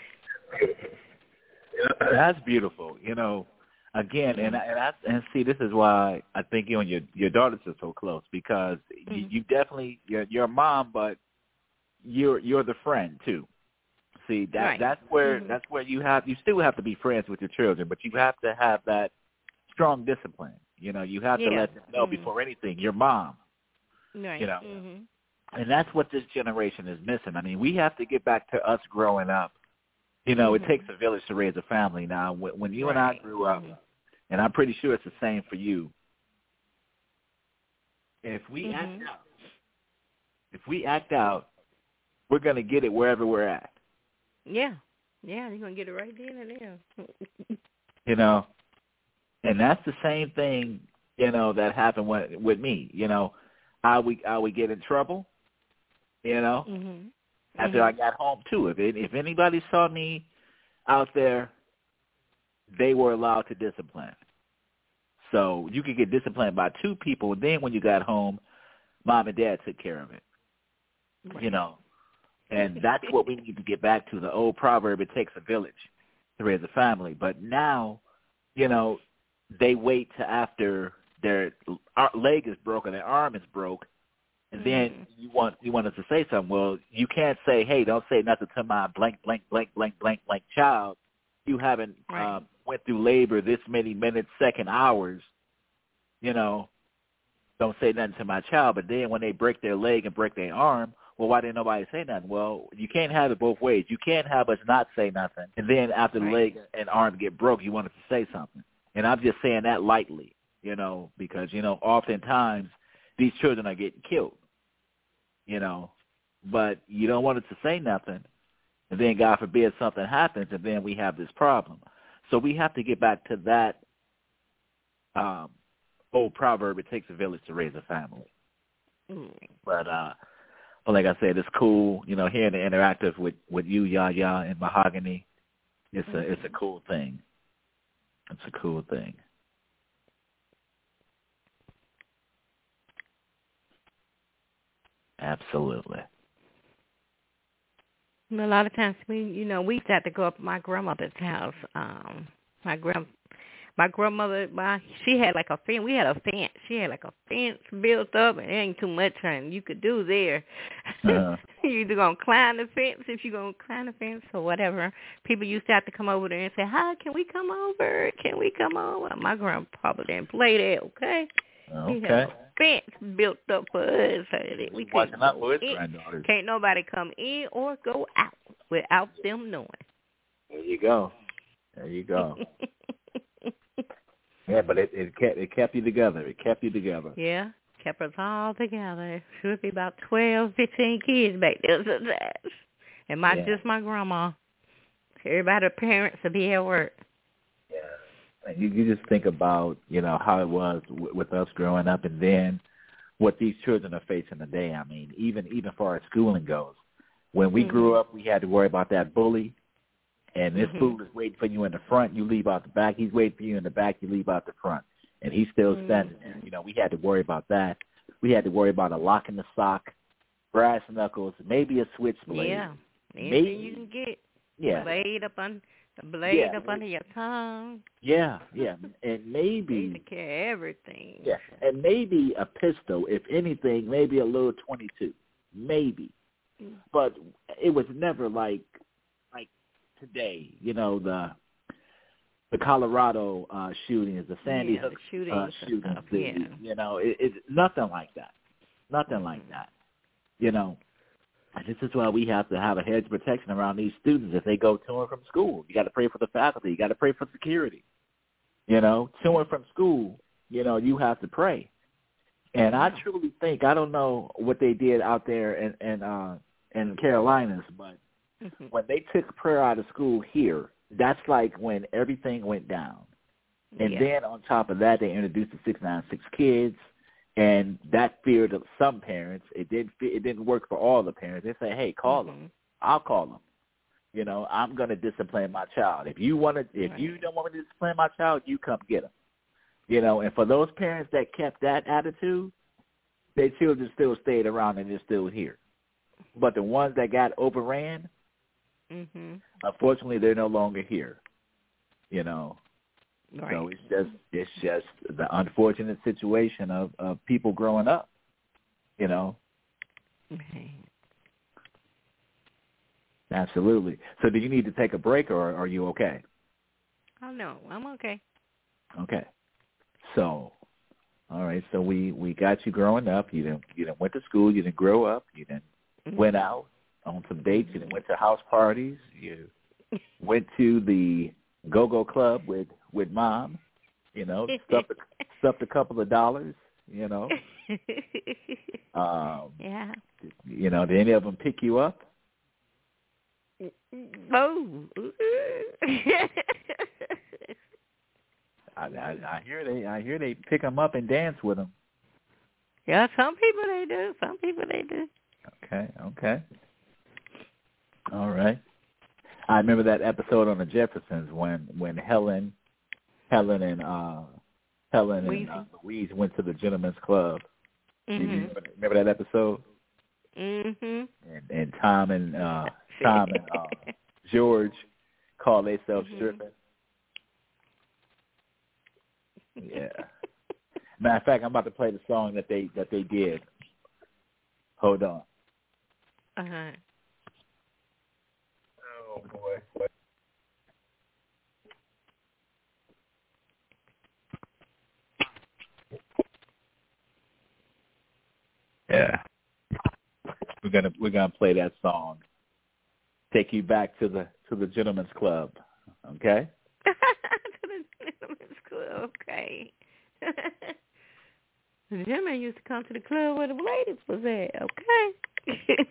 That's beautiful. You know, again, and I, and I and see this is why I think you and your your daughters are so close because Mm-hmm. you, you definitely you're, you're a mom, but you're you're the friend too. See that Right. that's where Mm-hmm. that's where you have you still have to be friends with your children, but you have to have that strong discipline. You know, you have Yeah. to let them know Mhm. before anything, your mom. Right. You know, Mhm. and that's what this generation is missing. I mean, we have to get back to us growing up. You know, Mhm. it takes a village to raise a family. Now, when, when you and I Right. grew up, Mhm. and I'm pretty sure it's the same for you. If we Mhm. act out, if we act out, we're gonna get it wherever we're at. Yeah. Yeah, you're gonna get it right then and there. You know, and that's the same thing. You know that happened with, with me. You know, I would I would get in trouble. You know, Mhm. after Mhm. I got home too. If it, if anybody saw me out there, they were allowed to discipline. So you could get disciplined by two people. And then when you got home, mom and dad took care of it. Right. You know, and that's what we need to get back to. The old proverb, it takes a village to raise a family. But now, you know, they wait till after their leg is broken, their arm is broke, and then Mhm. you want you want us to say something. Well, you can't say, hey, don't say nothing to my blank, blank, blank, blank, blank, blank child. You haven't Right. uh, went through labor this many minutes, second, hours. You know, don't say nothing to my child. But then when they break their leg and break their arm, well, why didn't nobody say nothing? Well, you can't have it both ways. You can't have us not say nothing, and then after the Right. leg and arm get broke, you want us to say something. And I'm just saying that lightly, you know, because, you know, oftentimes these children are getting killed, you know, but you don't want us to say nothing, and then God forbid something happens, and then we have this problem. So we have to get back to that um, old proverb, it takes a village to raise a family. Mhm. But, uh, but like I said, it's cool, you know, hearing the interactive with, with you, Yaya, and Mahogany. It's a it's a cool thing. It's a cool thing. Absolutely. A lot of times we, you know, we used to have to go up to my grandmother's house. Um, my grand, my grandmother, my she had like a fence. We had a fence. She had like a fence built up, and there ain't too much and you could do there. Uh-huh. You either gonna climb the fence if you gonna climb the fence or whatever. People used to have to come over there and say, "Hi, can we come over? Can we come over?" My grandpa didn't play that. Okay. Okay. He had a fence built up for us so that we watching couldn't out for his in. granddaughters. Can't nobody come in or go out without them knowing. There you go. There you go. Yeah, but it, it kept it kept you together. It kept you together. Yeah, kept us all together. Should be about twelve, fifteen kids back there, and not yeah. just my grandma. Everybody, parents, would be at work. Yeah, you you just think about you know how it was w- with us growing up, and then what these children are facing today. I mean, even even far as schooling goes, when we mm-hmm. grew up, we had to worry about that bully. And this mm-hmm. fool is waiting for you in the front, you leave out the back. He's waiting for you in the back, you leave out the front. And he's still standing mm-hmm. there. You know, we had to worry about that. We had to worry about a lock in the sock, brass knuckles, maybe a switchblade. Yeah, anything maybe you can get. Yeah. Blade up on the blade yeah. up under your tongue. Yeah, yeah. And maybe they take care of everything. Yeah. And maybe a pistol, if anything, maybe a little twenty-two. Maybe. Mm-hmm. But it was never like today, you know, the the Colorado uh, shootings, the Sandy yeah, Hook the shootings, uh, shootings, stuff, the, yeah. you know, it, it's nothing like that. Nothing mm-hmm. like that. You know, and this is why we have to have a hedge of protection around these students if they go to and from school. You got to pray for the faculty. You got to pray for security. You know, to and from school, you know, you have to pray. And I truly think, I don't know what they did out there in in, uh, in Carolinas, but mm-hmm. when they took prayer out of school here, that's like when everything went down. And yeah. then on top of that, they introduced the six nine six kids, and that feared some parents. It didn't it didn't work for all the parents. They say, hey, call mm-hmm. them. I'll call them. You know, I'm going to discipline my child. If you want to, if right. you don't want me to discipline my child, you come get them. You know, and for those parents that kept that attitude, their children still stayed around and they're still here. But the ones that got overran, mm-hmm. unfortunately, they're no longer here. You know, right. so it's just it's just the unfortunate situation of, of people growing up. You know. Okay. Absolutely. So, do you need to take a break, or are you okay? Oh no, I'm okay. Okay. So, all right. So we, we got you growing up. You didn't you didn't went to school. You didn't grow up. You didn't mm-hmm. went out on some dates. You didn't went to house parties. You went to the go-go club with, with mom. You know, stuffed a, stuffed a couple of dollars. You know. Um, yeah. You know, did any of them pick you up? Oh. I, I, I hear they I hear they pick them up and dance with them. Yeah, some people they do. Some people they do. Okay, okay. All right. I remember that episode on the Jeffersons when when Helen, Helen and uh, Helen and uh, Louise went to the Gentlemen's Club. Mm-hmm. You remember, remember that episode? Mhm. And, and Tom and uh, Tom and uh, George called themselves mm-hmm. stripping. Yeah. Matter of fact, I'm about to play the song that they that they did. Hold on. Uh huh. Oh boy. Yeah. We're gonna we're gonna play that song. Take you back to the to the Gentlemen's Club. Okay? To the Gentlemen's Club, okay. The gentlemen used to come to the club where the ladies was at, okay.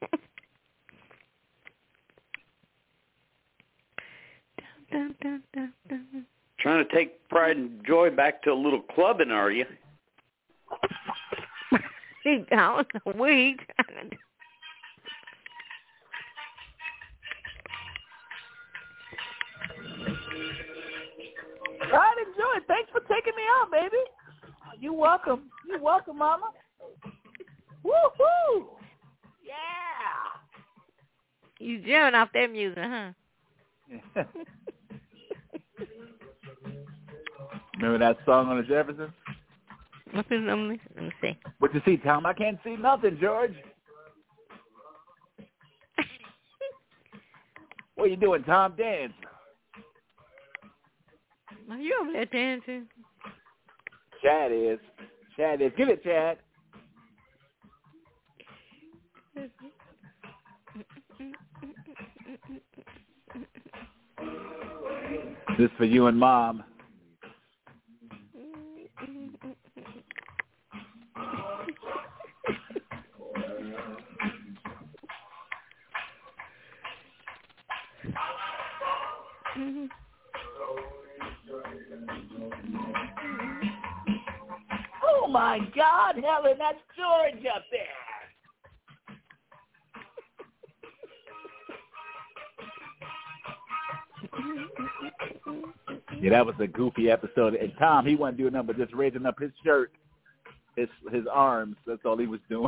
dun, dun, dun, dun, dun. Trying to take pride and joy back to a little clubbing, are you? I don't know what he trying to do. Pride and joy. Thanks for taking me out, baby. You're welcome. You're welcome, Mama. Woo-hoo! Yeah! You jamming off that music, huh? Remember that song on the Jeffersons? Let me, let me, let me see. What you see, Tom? I can't see nothing, George. What are you doing, Tom? Dance. Are you over there dancing? Chad is. Chad is. Give it, Chad. This for you and Mom. Oh my God, Helen, that's George up there. Yeah, that was a goofy episode. And Tom, he wasn't doing nothing but just raising up his shirt, his his arms. That's all he was doing.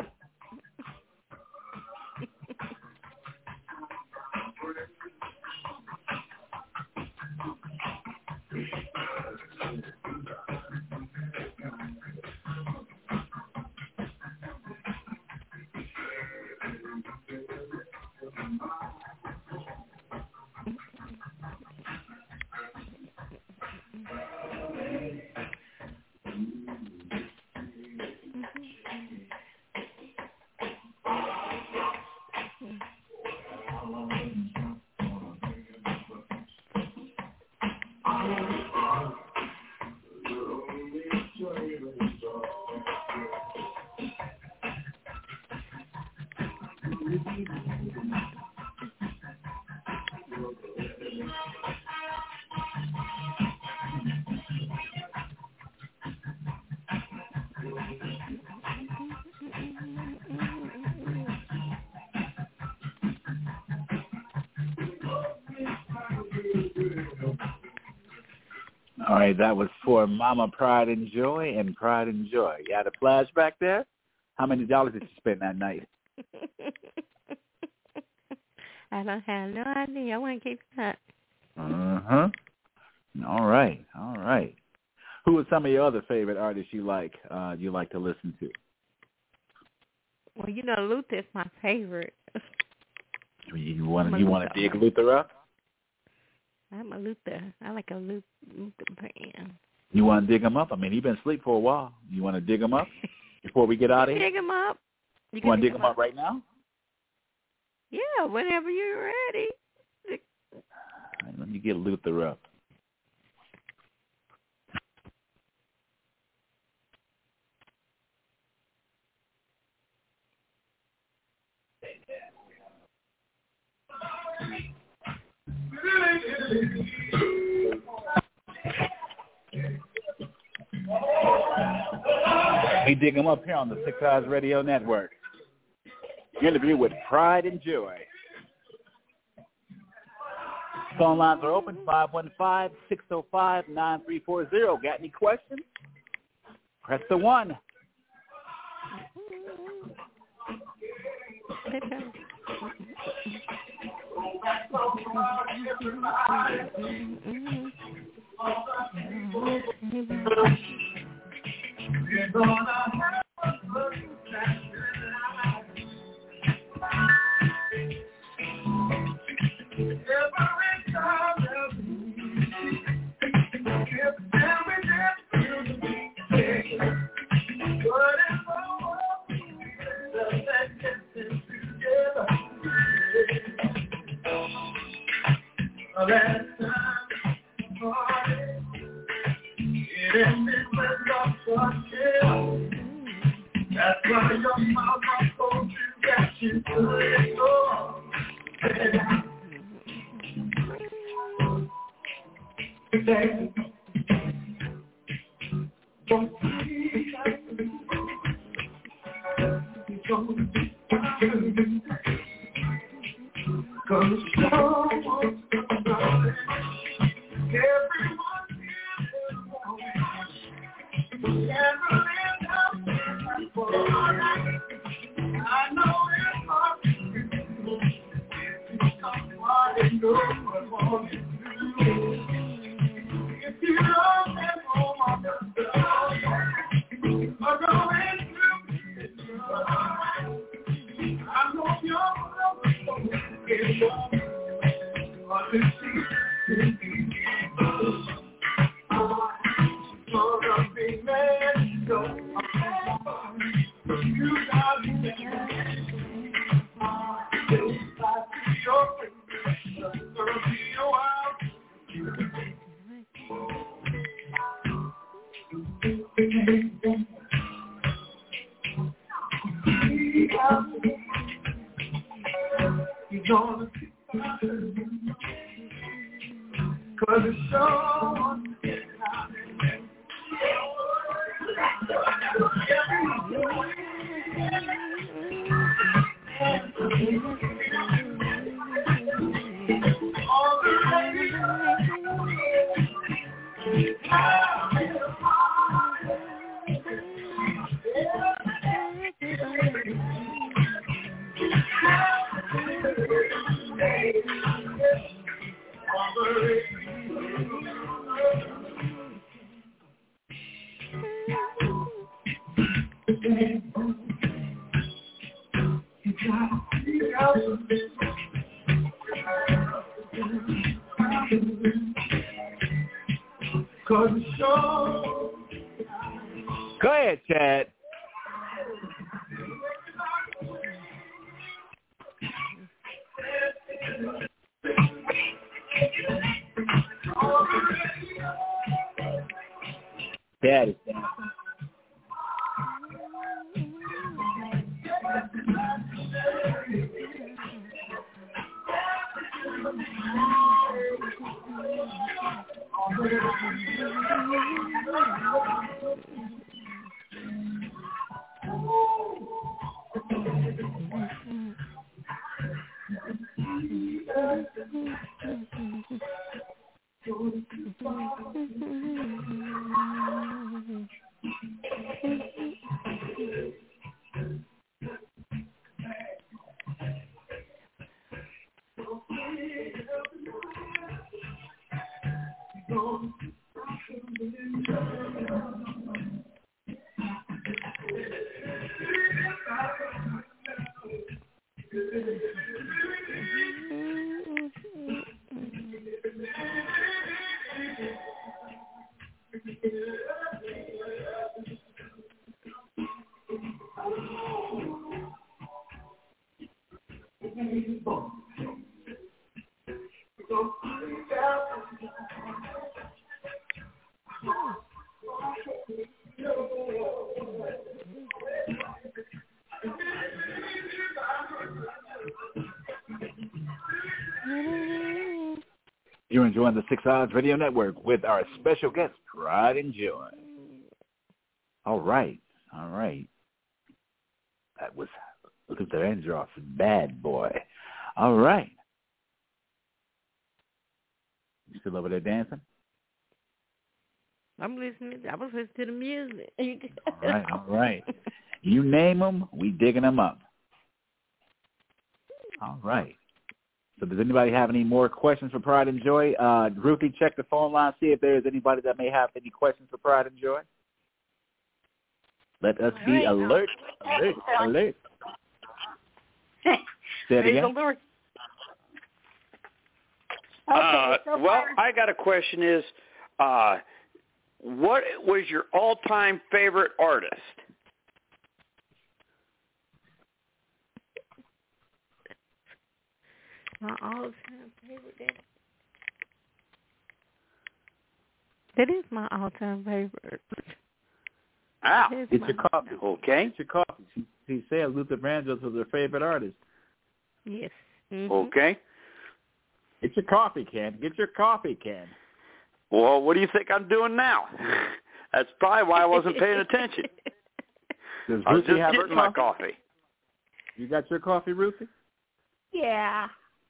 All right, that was for Mama Pride and Joy and Pride and Joy. You had a flashback there? How many dollars did you spend that night? I don't have no idea. I want to keep that. Uh-huh. All right, all right. Who are some of your other favorite artists you like, uh, you like to listen to? Well, you know, Luther is my favorite. You want you want to dig Luther up? I'm a Luther. I like a Luther, Luther band. You want to dig him up? I mean, he's been asleep for a while. You want to dig him up before we get out of here? Dig him up. You, you want to dig him up. up right now? Yeah, whenever you're ready. All right, let me get Luther up. We dig them up here on the Six Eyes Radio Network. Interview with Pride and Joy. Phone lines are open, five one five, six oh five, nine three four zero. Got any questions? Press the one. You're gonna have a good time. Every time that we get every day, what is all the that gets together? Last time, it ended with love for you. That's why your mama told you that you couldn't go. Today, don't be cause so everyone is wrong. Never end up before. I know it's hard to do. If you somebody know what I want to do. If you don't have Go ahead, Chad. Chad is dancing. You're enjoying the Six Odds Radio Network with our special guest, Pride and Joy. All right, all right. That was Luther Vandross, Bad Boy. All right. You still over there dancing? I'm listening. I was listening to the music. All right, all right. You name them, we digging them up. All right. So does anybody have any more questions for Pride and Joy? Uh, Ruthie, check the phone line, see if there is anybody that may have any questions for Pride and Joy. Let us be alert, alert, alert. Say it again. Okay, Okay, uh, so well, far, I got a question is, uh, what was your all-time favorite artist? My all-time favorite. That, that is my all-time favorite. Ah, That is It's my- your coffee. okay. It's your coffee. She, she said Luther Vandross was her favorite artist. Yes. Mm-hmm. Okay. It's your coffee, Ken. Get your coffee, Ken. Well, what do you think I'm doing now? That's probably why I wasn't paying attention. Does I was Ruthie just have her getting my coffee? coffee. You got your coffee, Ruthie? Yeah.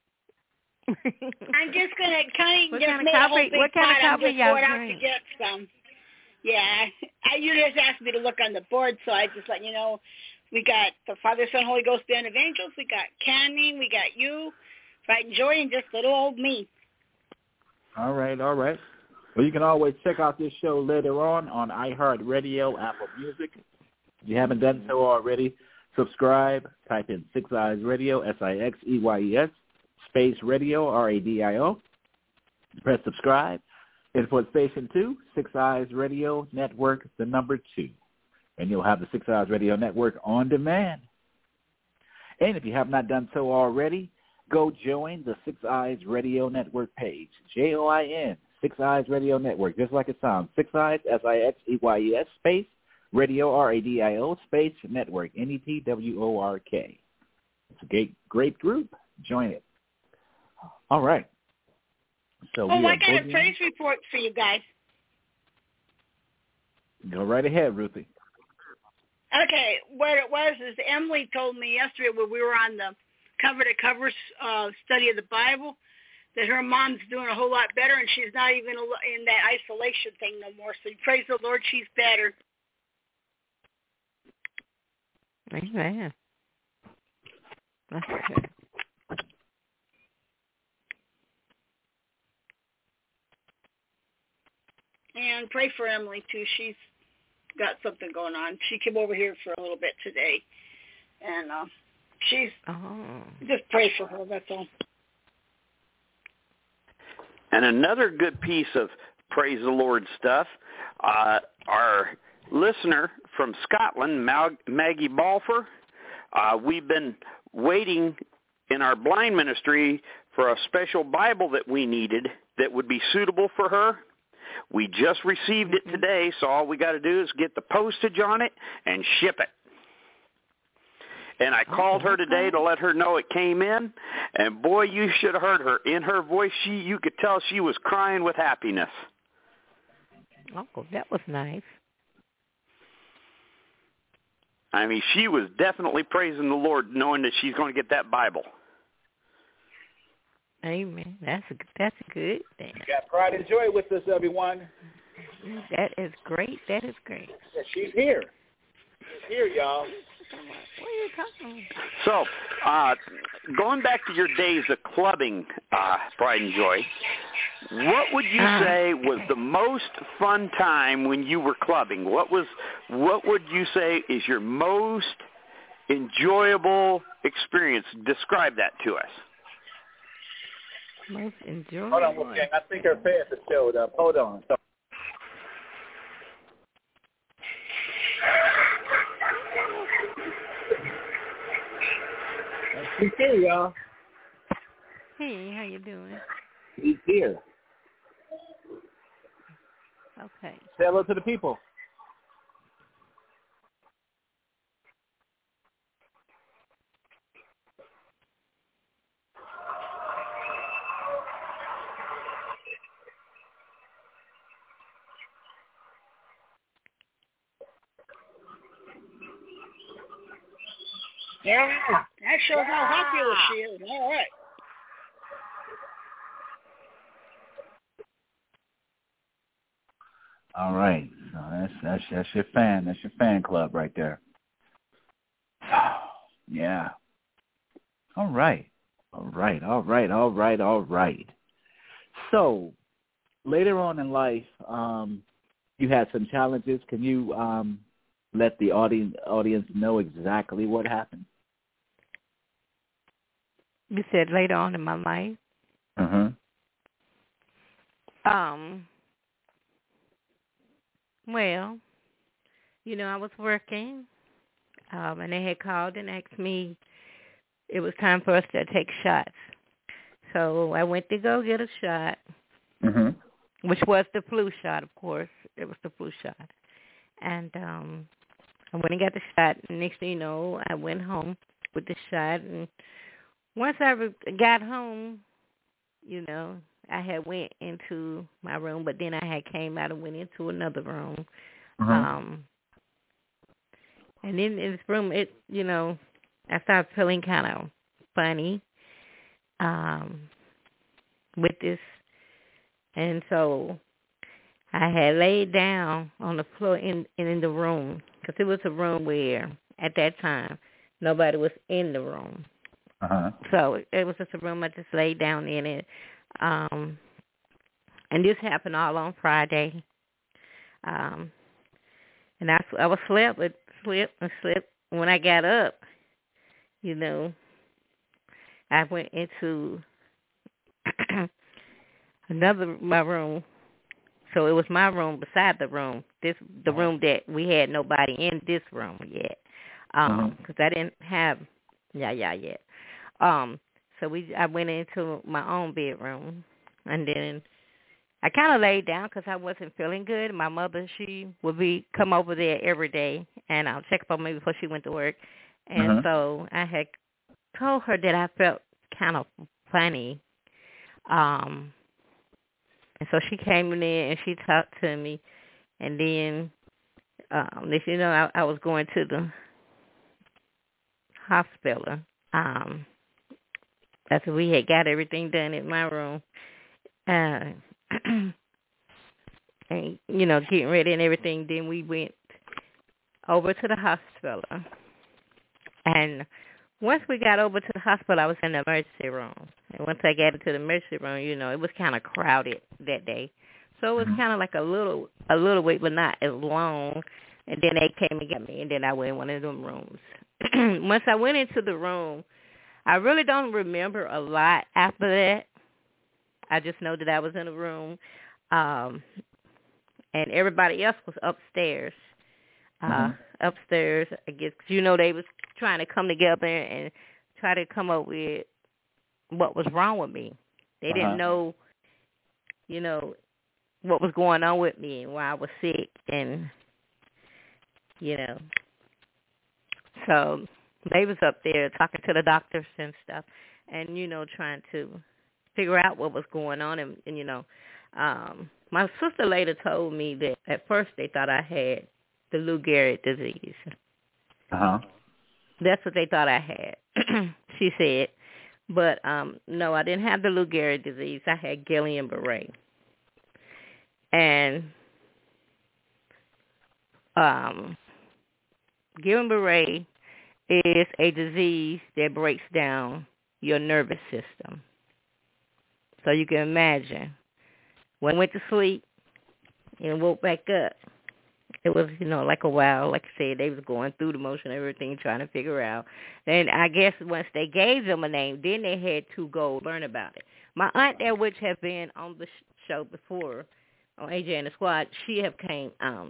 I'm just going to kind of What just kind of make a whole coffee- big what kind of pot. I'm coffee just y'all going out to drink? get some. Yeah, I, you just asked me to look on the board, so I just let you know. We got the Father, Son, Holy Ghost Band of Angels. We got Canning. We got you, Pride and Joy, and just little old me. All right, all right. Well, you can always check out this show later on on iHeartRadio, Apple Music. If you haven't done so already, subscribe. Type in Six Eyes Radio, S I X E Y E S, space radio, R A D I O. Press subscribe. And for station two, Six Eyes Radio Network, the number two. And you'll have the Six Eyes Radio Network on demand. And if you have not done so already, go join the Six Eyes Radio Network page, J O I N, Six Eyes Radio Network, just like it sounds, Six Eyes, S I X E Y E S, space, radio, R A D I O, space, network, N E T W O R K. It's a great, great group. Join it. All right. So Oh, we I are got a boogieing. praise report for you guys. Go right ahead, Ruthie. Okay, what it was is Emily told me yesterday when we were on the cover-to-cover uh, study of the Bible that her mom's doing a whole lot better, and she's not even in that isolation thing no more. So praise the Lord, she's better. Amen. That's good. And pray for Emily, too. She's got something going on. She came over here for a little bit today. And uh, she's... Oh. Just pray for her, that's all. And another good piece of praise the Lord stuff, uh, our listener from Scotland, Mag- Maggie Balfour, uh, we've been waiting in our blind ministry for a special Bible that we needed that would be suitable for her. We just received it today, so all we got to do is get the postage on it and ship it. And I called her today to let her know it came in, and boy, you should have heard her. In her voice, she you could tell she was crying with happiness. Oh, that was nice. I mean, she was definitely praising the Lord, knowing that she's going to get that Bible. Amen. That's that's good. Then. We got pride and joy with us, everyone. That is great. That is great. Yeah, she's here. She's here, y'all. What are you talking about? So, uh, going back to your days of clubbing, uh, Pride and Joy, what would you uh, say was the most fun time when you were clubbing? What was, what would you say is your most enjoyable experience? Describe that to us. Most enjoyable. Hold on, Wolfgang. I think her pants are showed up. Hold on. So- He's here, y'all. Hey, how you doing? He's here. Okay. Say hello to the people. Yeah, that shows how popular she is. All right. All right. So that's that's that's your fan. That's your fan club right there. Yeah. All right. All right. All right. All right. All right. So later on in life, um, you had some challenges. Can you um, let the audience audience know exactly what happened? You said later on in my life. Uh-huh. Um. Well, you know, I was working, um, and they had called and asked me it was time for us to take shots. So I went to go get a shot, Uh-huh. which was the flu shot, of course. It was the flu shot. And um, I went and got the shot. And next thing you know, I went home with the shot. And once I got home, you know, I had went into my room, but then I had came out and went into another room. Uh-huh. Um, and in, in this room, it, you know, I started feeling kind of funny um, with this. And so I had laid down on the floor in, in the room because it was a room where, at that time, nobody was in the room. Uh-huh. So it was just a room I just laid down in it. Um, and this happened all on Friday. Um, and I, I was slept, but slept and slept. When I got up, you know, I went into another my room. So it was my room beside the room, this the room that we had nobody in this room yet, um, because I didn't have yeah yeah yet. Um, so we I went into my own bedroom, and then I kind of laid down because I wasn't feeling good. My mother, she would be come over there every day, and I'll check up on me before she went to work. And Uh-huh. so I had told her that I felt kind of funny. Um, and so she came in there and she talked to me, and then um, if you know, I, I was going to the hospital. Um, after we had got everything done in my room, uh, and you know, getting ready and everything, then we went over to the hospital. And once we got over to the hospital, I was in the emergency room. And once I got into the emergency room, you know, it was kind of crowded that day. So it was kind of like a little, a little wait, but not as long. And then they came and got me, and then I went in one of them rooms. Once I went into the room, I really don't remember a lot after that. I just know that I was in a room, um, and everybody else was upstairs. Uh, mm-hmm. Upstairs, I guess, 'cause, you know, they was trying to come together and try to come up with what was wrong with me. They uh-huh. didn't know, you know, what was going on with me and why I was sick, and, you know. So they was up there talking to the doctors and stuff and, you know, trying to figure out what was going on. And, and you know, um, my sister later told me that at first they thought I had the Lou Gehrig disease. Uh-huh. That's what they thought I had, she said. But, um, no, I didn't have the Lou Gehrig disease. I had Guillain-Barré. And um, Guillain-Barré is a disease that breaks down your nervous system. So you can imagine, when I went to sleep and woke back up, it was, you know, like a while. Like I said, they was going through the motion and everything, trying to figure out. And I guess once they gave them a name, then they had to go learn about it. My aunt there, which had been on the show before, on A J and the Squad, she have came, um,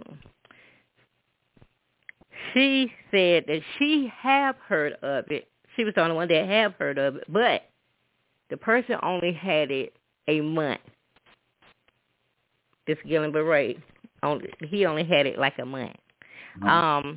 she said that she have heard of it. She was the only one that have heard of it, but the person only had it a month. This Guillain-Barré, only, he only had it like a month. Mm-hmm. Um,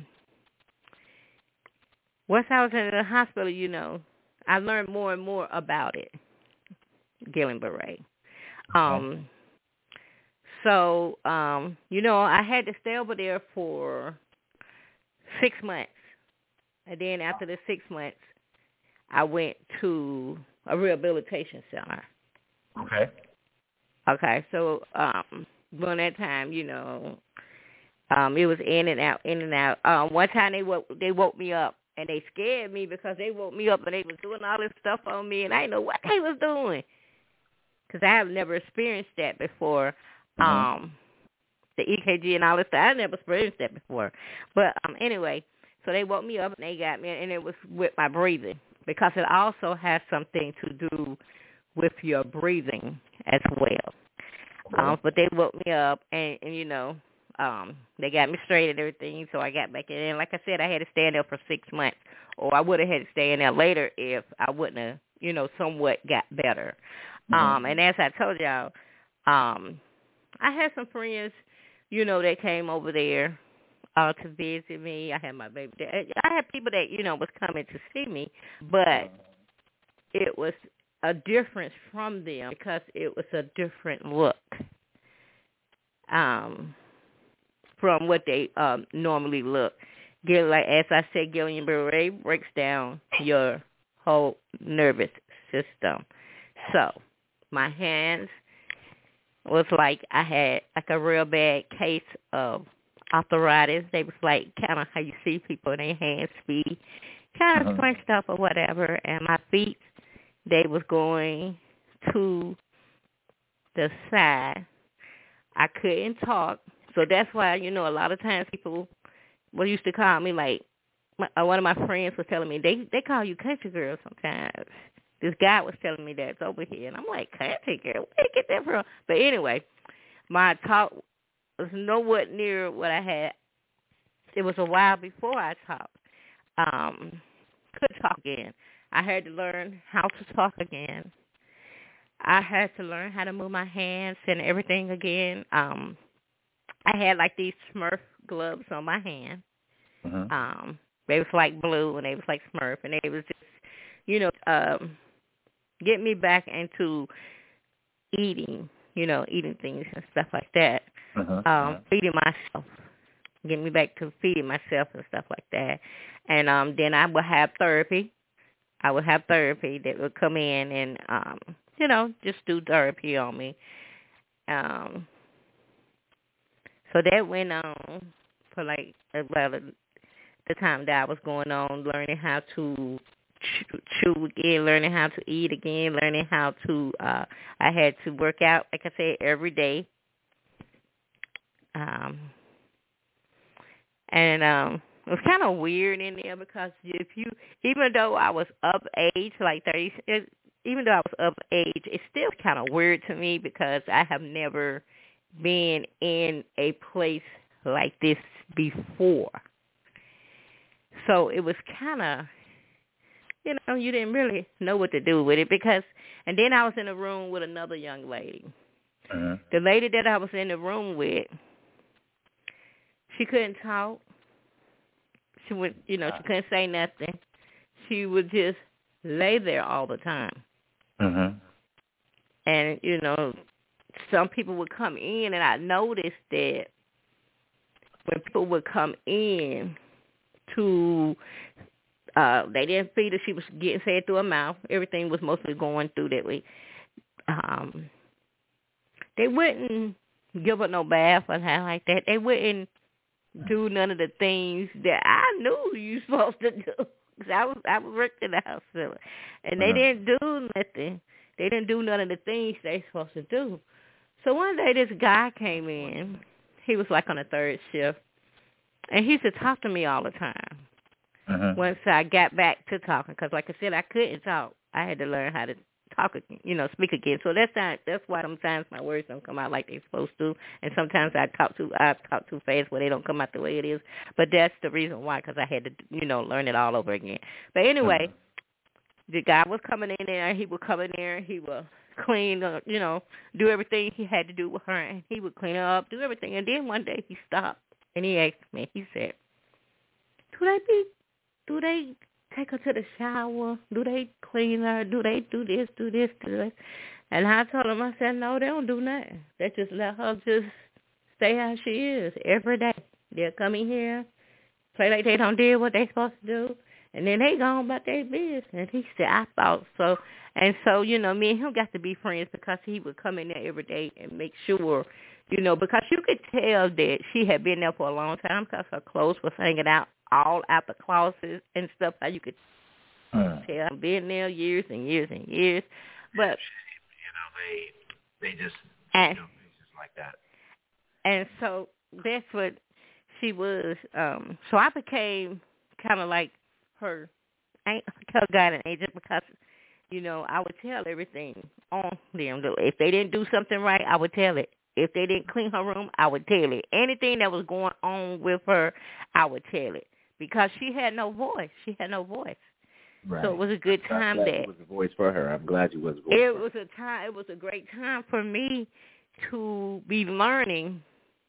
once I was in the hospital, you know, I learned more and more about it, Guillain-Barré. Um, okay. So, um, you know, I had to stay over there for six months. And then after the six months, I went to a rehabilitation center. Okay. Okay, so um, during that time, you know, um, it was in and out, in and out. Um, one time they woke, they woke me up, and they scared me because they woke me up and they was doing all this stuff on me, and I didn't know what they was doing because I have never experienced that before. Mm-hmm. Um, the E K G and all this stuff. I never experienced that before. But um, anyway, so they woke me up and they got me, and it was with my breathing because it also has something to do with your breathing as well. Mm-hmm. Um, but they woke me up, and, and you know, um, they got me straight and everything, so I got back in. And like I said, I had to stay in there for six months, or I would have had to stay in there later if I wouldn't have, you know, somewhat got better. Mm-hmm. Um, and as I told y'all, um, I had some friends, you know, that came over there uh, to visit me. I had my baby. I had people that, you know, was coming to see me, but it was a difference from them because it was a different look um, from what they um, normally look. Like as I said, Guillain-Barré breaks down your whole nervous system. So my hands was like I had like a real bad case of arthritis. They was like kind of how you see people in their hands be kind of uh-huh. scrunched up or whatever. And my feet, they was going to the side. I couldn't talk. So that's why, you know, a lot of times people well, used to call me like, my, uh, one of my friends was telling me, they, they call you country girl sometimes. This guy was telling me that it's over here. And I'm like, country girl, where did you get that from? But anyway, my talk was nowhere near what I had. It was a while before I talked. Um, could talk again. I had to learn how to talk again. I had to learn how to move my hands and everything again. Um, I had like these Smurf gloves on my hand. Uh-huh. Um, they was like blue and they was like Smurf, and they was just, you know, um, get me back into eating, you know, eating things and stuff like that. Uh-huh. Um, uh-huh. Feeding myself, get me back to feeding myself and stuff like that. And um, then I would have therapy. I would have therapy that would come in and, um, you know, just do therapy on me. Um, so that went on for like, well, the time that I was going on, learning how to chew, chew again, learning how to eat again, learning how to, uh, I had to work out, like I said, every day. Um, and um, it was kind of weird in there because if you, even though I was of age, like thirty, it, even though I was of age, it's still kind of weird to me because I have never been in a place like this before. So it was kind of, you know, you didn't really know what to do with it because, and then I was in a room with another young lady. Uh-huh. The lady that I was in the room with, she couldn't talk. She would, you know, she couldn't say nothing. She would just lay there all the time. Uh-huh. And, you know, some people would come in, and I noticed that when people would come in to, uh, they didn't feed her. She was getting fed through her mouth. Everything was mostly going through that way. Um, they wouldn't give her no bath or anything like that. They wouldn't do none of the things that I knew you supposed to do. Cause I was I worked in the hospital, and they uh-huh. didn't do nothing. They didn't do none of the things they supposed to do. So one day this guy came in. He was like on a third shift, and he used to talk to me all the time. Uh-huh. Once I got back to talking, because like I said, I couldn't talk. I had to learn how to talk again, you know, speak again. So that's not, that's why sometimes my words don't come out like they're supposed to, and sometimes I talk too I talk too fast where they don't come out the way it is. But that's the reason why, because I had to, you know, learn it all over again. But anyway, uh-huh. the guy was coming in there. He would come in there. He would clean, uh, you know, do everything he had to do with her, and he would clean her up, do everything. And then one day he stopped and he asked me. He said, "Do they be? Do they?" take her to the shower? Do they clean her? Do they do this, do this, do this? And I told him, I said, no, they don't do nothing. They just let her just stay how she is every day. They'll come in here, play like they don't do what they supposed to do, and then they go on about their business. And he said, I thought so. And so, you know, me and him got to be friends because he would come in there every day and make sure, you know, because you could tell that she had been there for a long time because her clothes was hanging out all out the closets and stuff. How you could uh, tell I've been there years and years and years. But you know, they they just and, you know, just like that. And so that's what she was. Um, so I became kind of like her, her guidance agent because, you know, I would tell everything on them. If they didn't do something right, I would tell it. If they didn't clean her room, I would tell it. Anything that was going on with her, I would tell it. Because she had no voice. She had no voice. Right. So it was a good time that. that was a voice for her. I'm glad you was a voice It for was her. a time. It was a great time for me to be learning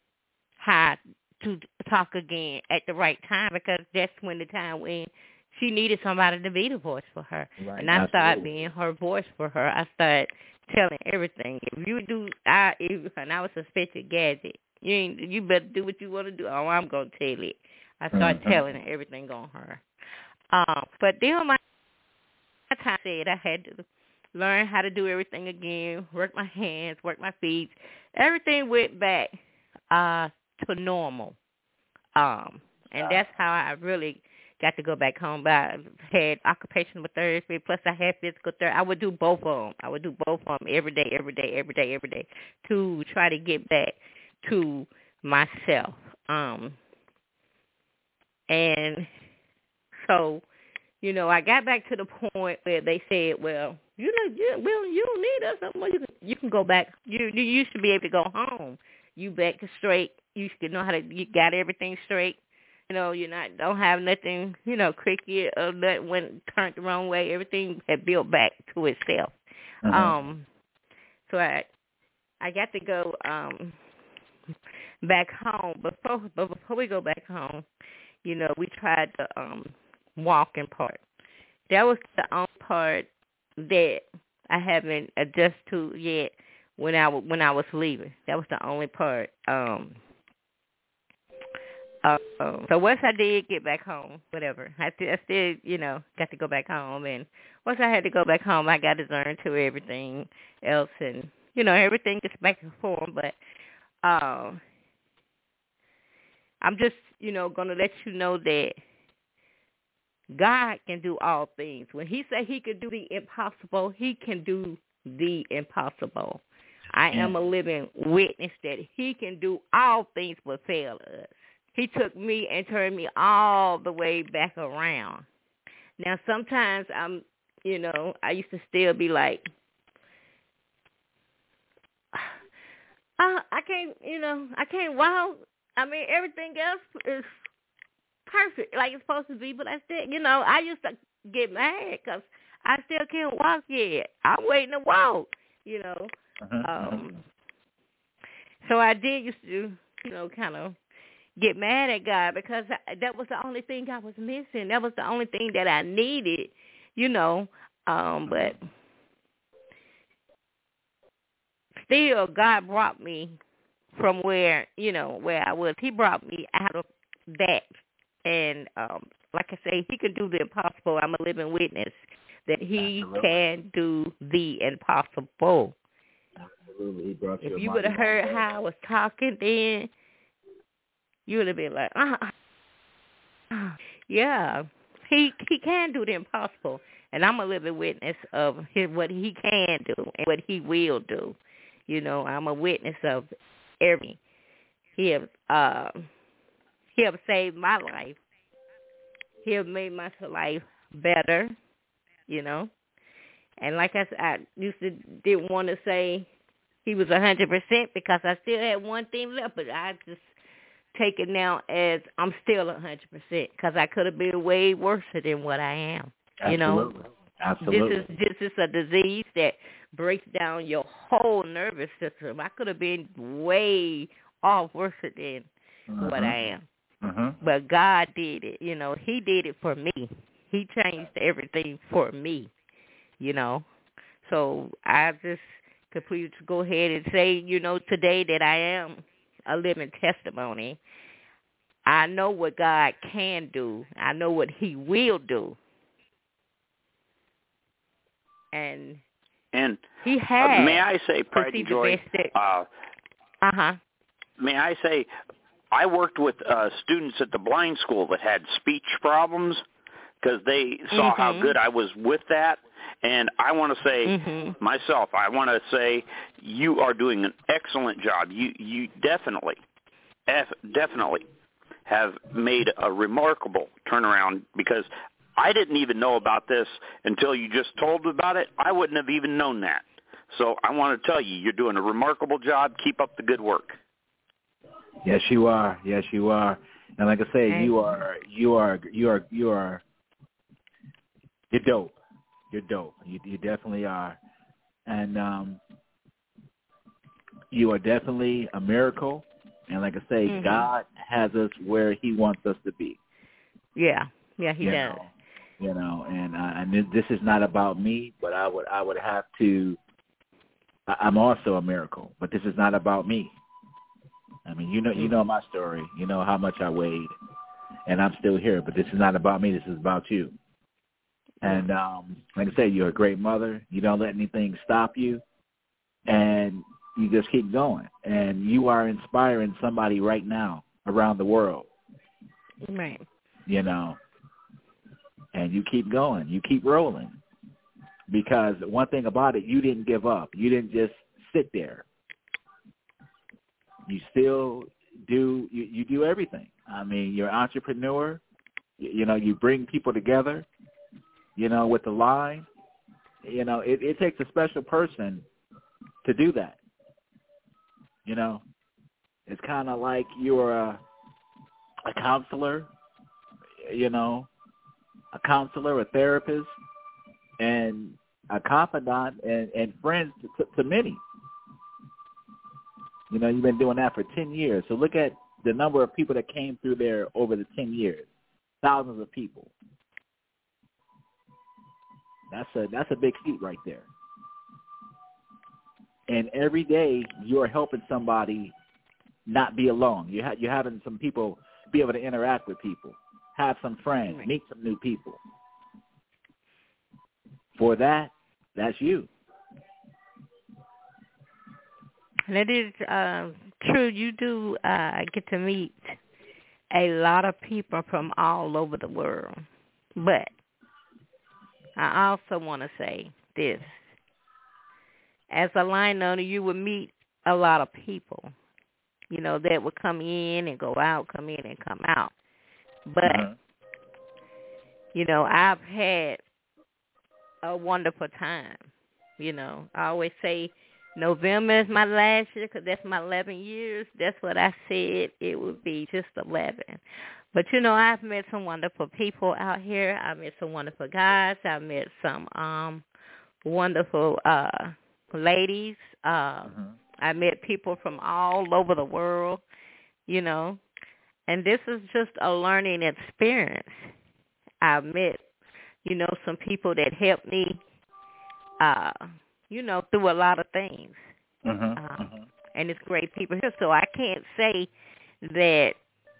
how to talk again at the right time because that's when the time when she needed somebody to be the voice for her. Right. And I Absolutely. started being her voice for her. I started telling everything. If you do, I if, and I was a special gadget. You ain't, you better do what you want to do. Oh, I'm gonna tell it. I started mm-hmm. telling everything on her. Um, but then my time said I had to learn how to do everything again, work my hands, work my feet. Everything went back uh, to normal. Um, and that's how I really got to go back home. But I had occupational therapy, plus I had physical therapy. I would do both of them. I would do both of them every day, every day, every day, every day to try to get back to myself. Um, and so, you know, I got back to the point where they said, well, you know, you, well, you don't need us no more. You can, you can go back. You, you used to be able to go home. You back straight. You should know how to, you got everything straight. You know, you're not, don't have nothing, you know, cricket or nothing went turned the wrong way. Everything had built back to itself. Uh-huh. Um, so I, I got to go um, back home. Before, but before we go back home, you know, we tried the um, walking part. That was the only part that I haven't adjusted to yet when I when I was leaving. That was the only part. Um, Uh, so once I did get back home, whatever, I, st- I still, you know, got to go back home. And once I had to go back home, I got to learn to everything else. And, you know, everything gets back and forth. But uh, I'm just, you know, going to let you know that God can do all things. When he said he could do the impossible, he can do the impossible. I am a living witness that he can do all things but fail us. He took me and turned me all the way back around. Now, sometimes I'm, you know, I used to still be like, oh, I can't, you know, I can't walk. I mean, everything else is perfect, like it's supposed to be, but I still, you know, I used to get mad because I still can't walk yet. I'm waiting to walk, you know. Uh-huh, um, uh-huh. So I did used to, you know, kind of get mad at God because I, that was the only thing I was missing. That was the only thing that I needed, you know. Um, but still, God brought me from where, you know, where I was. He brought me out of that. And um, like I say, he can do the impossible. I'm a living witness that he Absolutely. can do the impossible. Absolutely. He brought you If a you would have mighty heard long way. how I was talking then, you would have been like, uh, uh, yeah, he he can do the impossible. And I'm a living witness of his, what he can do and what he will do. You know, I'm a witness of every. He have, uh, he have saved my life. He have made my life better, you know. And like I said, I used to didn't want to say he was one hundred percent because I still had one thing left, but I just take it now as I'm still one hundred percent because I could have been way worse than what I am. You know, Absolutely. this is this is a disease that breaks down your whole nervous system. I could have been way off worse than uh-huh. what I am. Uh-huh. But God did it. You know, he did it for me. He changed everything for me, you know. So I just completely go ahead and say, you know, today that I am a living testimony. I know what God can do. I know what he will do. And and he has. Uh, may I say, Pride and Joy, uh, uh-huh. may I say, I worked with uh, students at the blind school that had speech problems because they saw mm-hmm. how good I was with that. And I want to say mm-hmm. myself, I want to say you are doing an excellent job. You you definitely, definitely have made a remarkable turnaround because I didn't even know about this until you just told me about it. I wouldn't have even known that. So I want to tell you, you're doing a remarkable job. Keep up the good work. Yes, you are. Yes, you are. And like I say, you are, you are, you are, you are, you're dope. You're dope. You, you definitely are. And um, you are definitely a miracle. And like I say, mm-hmm. God has us where he wants us to be. Yeah. Yeah, he you does. Know, you know, and, uh, and this is not about me, but I would, I would have to, I, I'm also a miracle, but this is not about me. I mean, you know, you know my story. You know how much I weighed, and I'm still here. But this is not about me. This is about you. And um, like I said, you're a great mother. You don't let anything stop you, and you just keep going. And you are inspiring somebody right now around the world. Right. You know, and you keep going. You keep rolling. Because one thing about it, you didn't give up. You didn't just sit there. You still do, you, you do everything. I mean, you're an entrepreneur. You, you know, you bring people together, you know, with the line. You know, it, it takes a special person to do that. You know, it's kind of like you're a, a counselor, you know, a counselor, a therapist, and a confidant and, and friends to, to many. You know, you've been doing that for ten years. So look at the number of people that came through there over the ten years. Thousands of people. That's a that's a big feat right there. And every day you are helping somebody not be alone. You ha- you're having some people be able to interact with people, have some friends, right. meet some new people. For that, that's you. And it is uh, true. You do uh, get to meet a lot of people from all over the world. But I also want to say this. As a line owner, you will meet a lot of people, you know, that would come in and go out, come in and come out. But, mm-hmm. you know, I've had a wonderful time. You know, I always say November is my last year because that's my eleven years. That's what I said it would be, just eleven. But, you know, I've met some wonderful people out here. I've met some wonderful guys. I've met some um, wonderful uh, ladies. Uh, mm-hmm. I met people from all over the world, you know. And this is just a learning experience. I've met, you know, some people that helped me, uh, you know, through a lot of things. Mm-hmm. Um, mm-hmm. And it's great people here. So I can't say that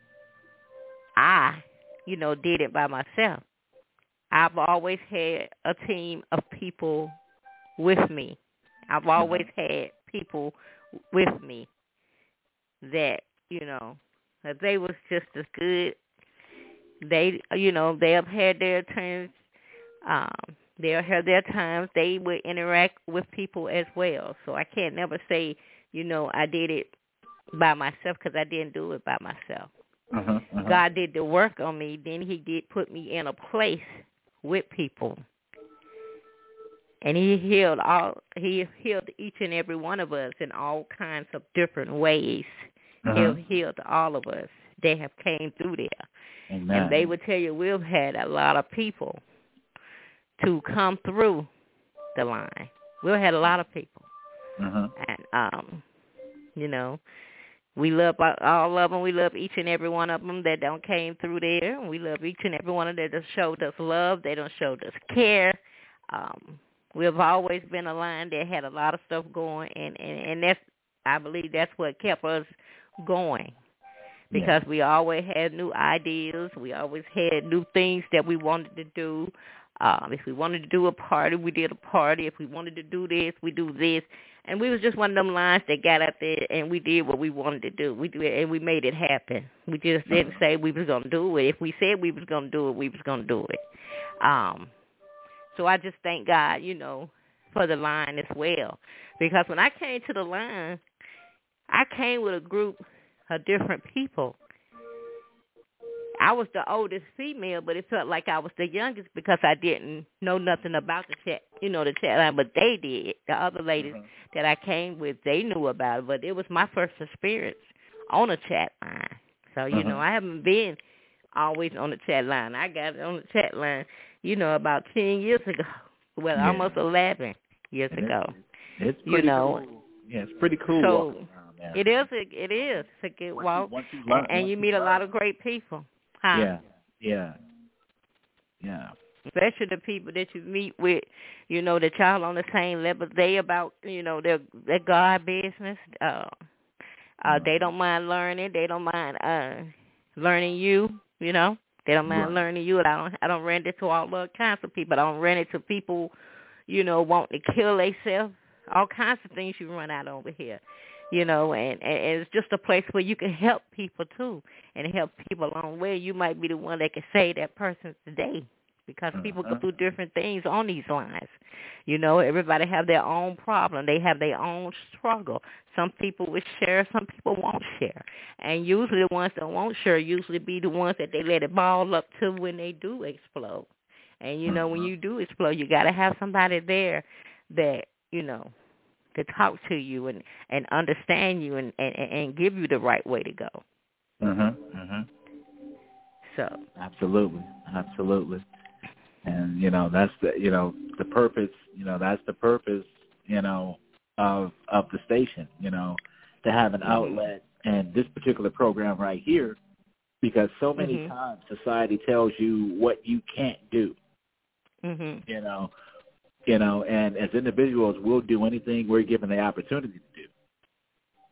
I, you know, did it by myself. I've always had a team of people with me. I've always had people with me that, you know, that they was just as good. They, you know, they have had their turns. Um, they'll have their times. They would interact with people as well. So I can't never say, you know, I did it by myself because I didn't do it by myself. Uh-huh, uh-huh. God did the work on me. Then he did put me in a place with people. And he healed all. He healed each and every one of us in all kinds of different ways. Uh-huh. He healed all of us. They have came through there. Amen. And they would tell you we've had a lot of people to come through the line. We've had a lot of people. Uh-huh. And, um, you know, we love all of them. We love each and every one of them that don't came through there. We love each and every one of them that showed us love. They don't show us care. Um, we've always been a line that had a lot of stuff going, and, and, and that's, I believe that's what kept us going. Because yeah. we always had new ideas. We always had new things that we wanted to do. Um, if we wanted to do a party, we did a party. If we wanted to do this, we do this. And we was just one of them lines that got out there and we did what we wanted to do. We did, and we made it happen. We just didn't say we was going to do it. If we said we was going to do it, we was going to do it. Um, so I just thank God, you know, for the line as well. Because when I came to the line, I came with a group of different people. I was the oldest female, but it felt like I was the youngest because I didn't know nothing about the chat, you know, the chat line, but they did. The other ladies mm-hmm. that I came with, they knew about it, but it was my first experience on a chat line. So, you mm-hmm. know, I haven't been always on the chat line. I got it on the chat line, you know, about ten years ago. Well, yeah. almost eleven years and ago. It's, it's pretty you know, cool. Yeah, it's pretty cool so walking around there. It is. A, it is. It's a good once walk, you, once you learn, and, and you meet a lot of great people. Huh? Yeah, yeah, yeah. Especially the people that you meet with, you know, that y'all on the same level. They about, you know, their their God business. Uh, uh, mm-hmm. They don't mind learning. They don't mind uh, learning you. You know, they don't mind right. learning you. And I don't. I don't run into all other kinds of people. I don't run into people, you know, wanting to kill themselves. All kinds of things you run out over here. You know, and, and it's just a place where you can help people, too, and help people along the way. You might be the one that can save that person today because uh-huh. people go through different things on these lines. You know, everybody have their own problem. They have their own struggle. Some people will share, some people won't share. And usually the ones that won't share usually be the ones that they let it ball up to when they do explode. And, you know, uh-huh. when you do explode, you got to have somebody there that, you know, to talk to you and, and understand you and, and, and give you the right way to go. Mhm. Mhm. So absolutely, absolutely, and you know that's the you know the purpose. You know that's the purpose. You know of of the station. You know to have an outlet, and this particular program right here, because so many mm-hmm. times society tells you what you can't do. Mhm. You know. You know, and as individuals, we'll do anything we're given the opportunity to do.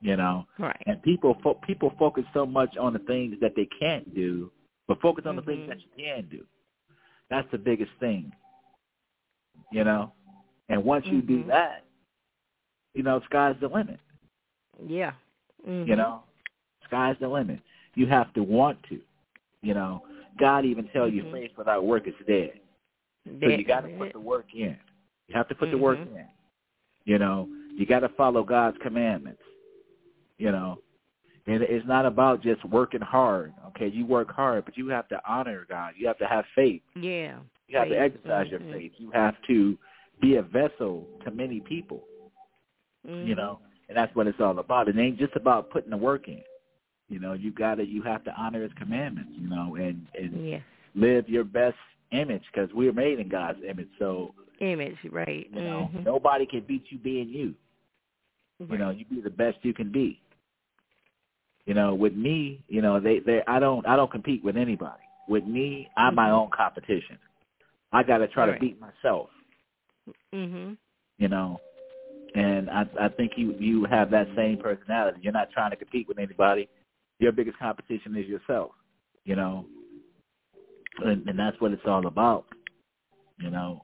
you know. Right. And people fo- people focus so much on the things that they can't do, but focus on mm-hmm. the things that you can do. That's the biggest thing, you know. And once you mm-hmm. do that, you know, sky's the limit. Yeah. Mm-hmm. You know, sky's the limit. You have to want to, you know. God even tells mm-hmm. you faith without work is dead. So you got to put the work in. You have to put mm-hmm. the work in. You know, you got to follow God's commandments. You know, and it's not about just working hard. Okay, you work hard, but you have to honor God. You have to have faith. Yeah. You have faith. to exercise mm-hmm. your faith. You have to be a vessel to many people. Mm-hmm. You know, and that's what it's all about. It ain't just about putting the work in. You know, you got to, you have to honor His commandments. You know, and and yes. live your best image, because we're made in God's image. So image, right? You know, mm-hmm. nobody can beat you being you. Right. You know, you be the best you can be. You know, with me, you know, they, they I don't I don't compete with anybody. With me, I'm mm-hmm. my own competition. I got to try right. to beat myself. Mhm. You know, and I I think you you have that same personality. You're not trying to compete with anybody. Your biggest competition is yourself. You know, and, and that's what it's all about. You know.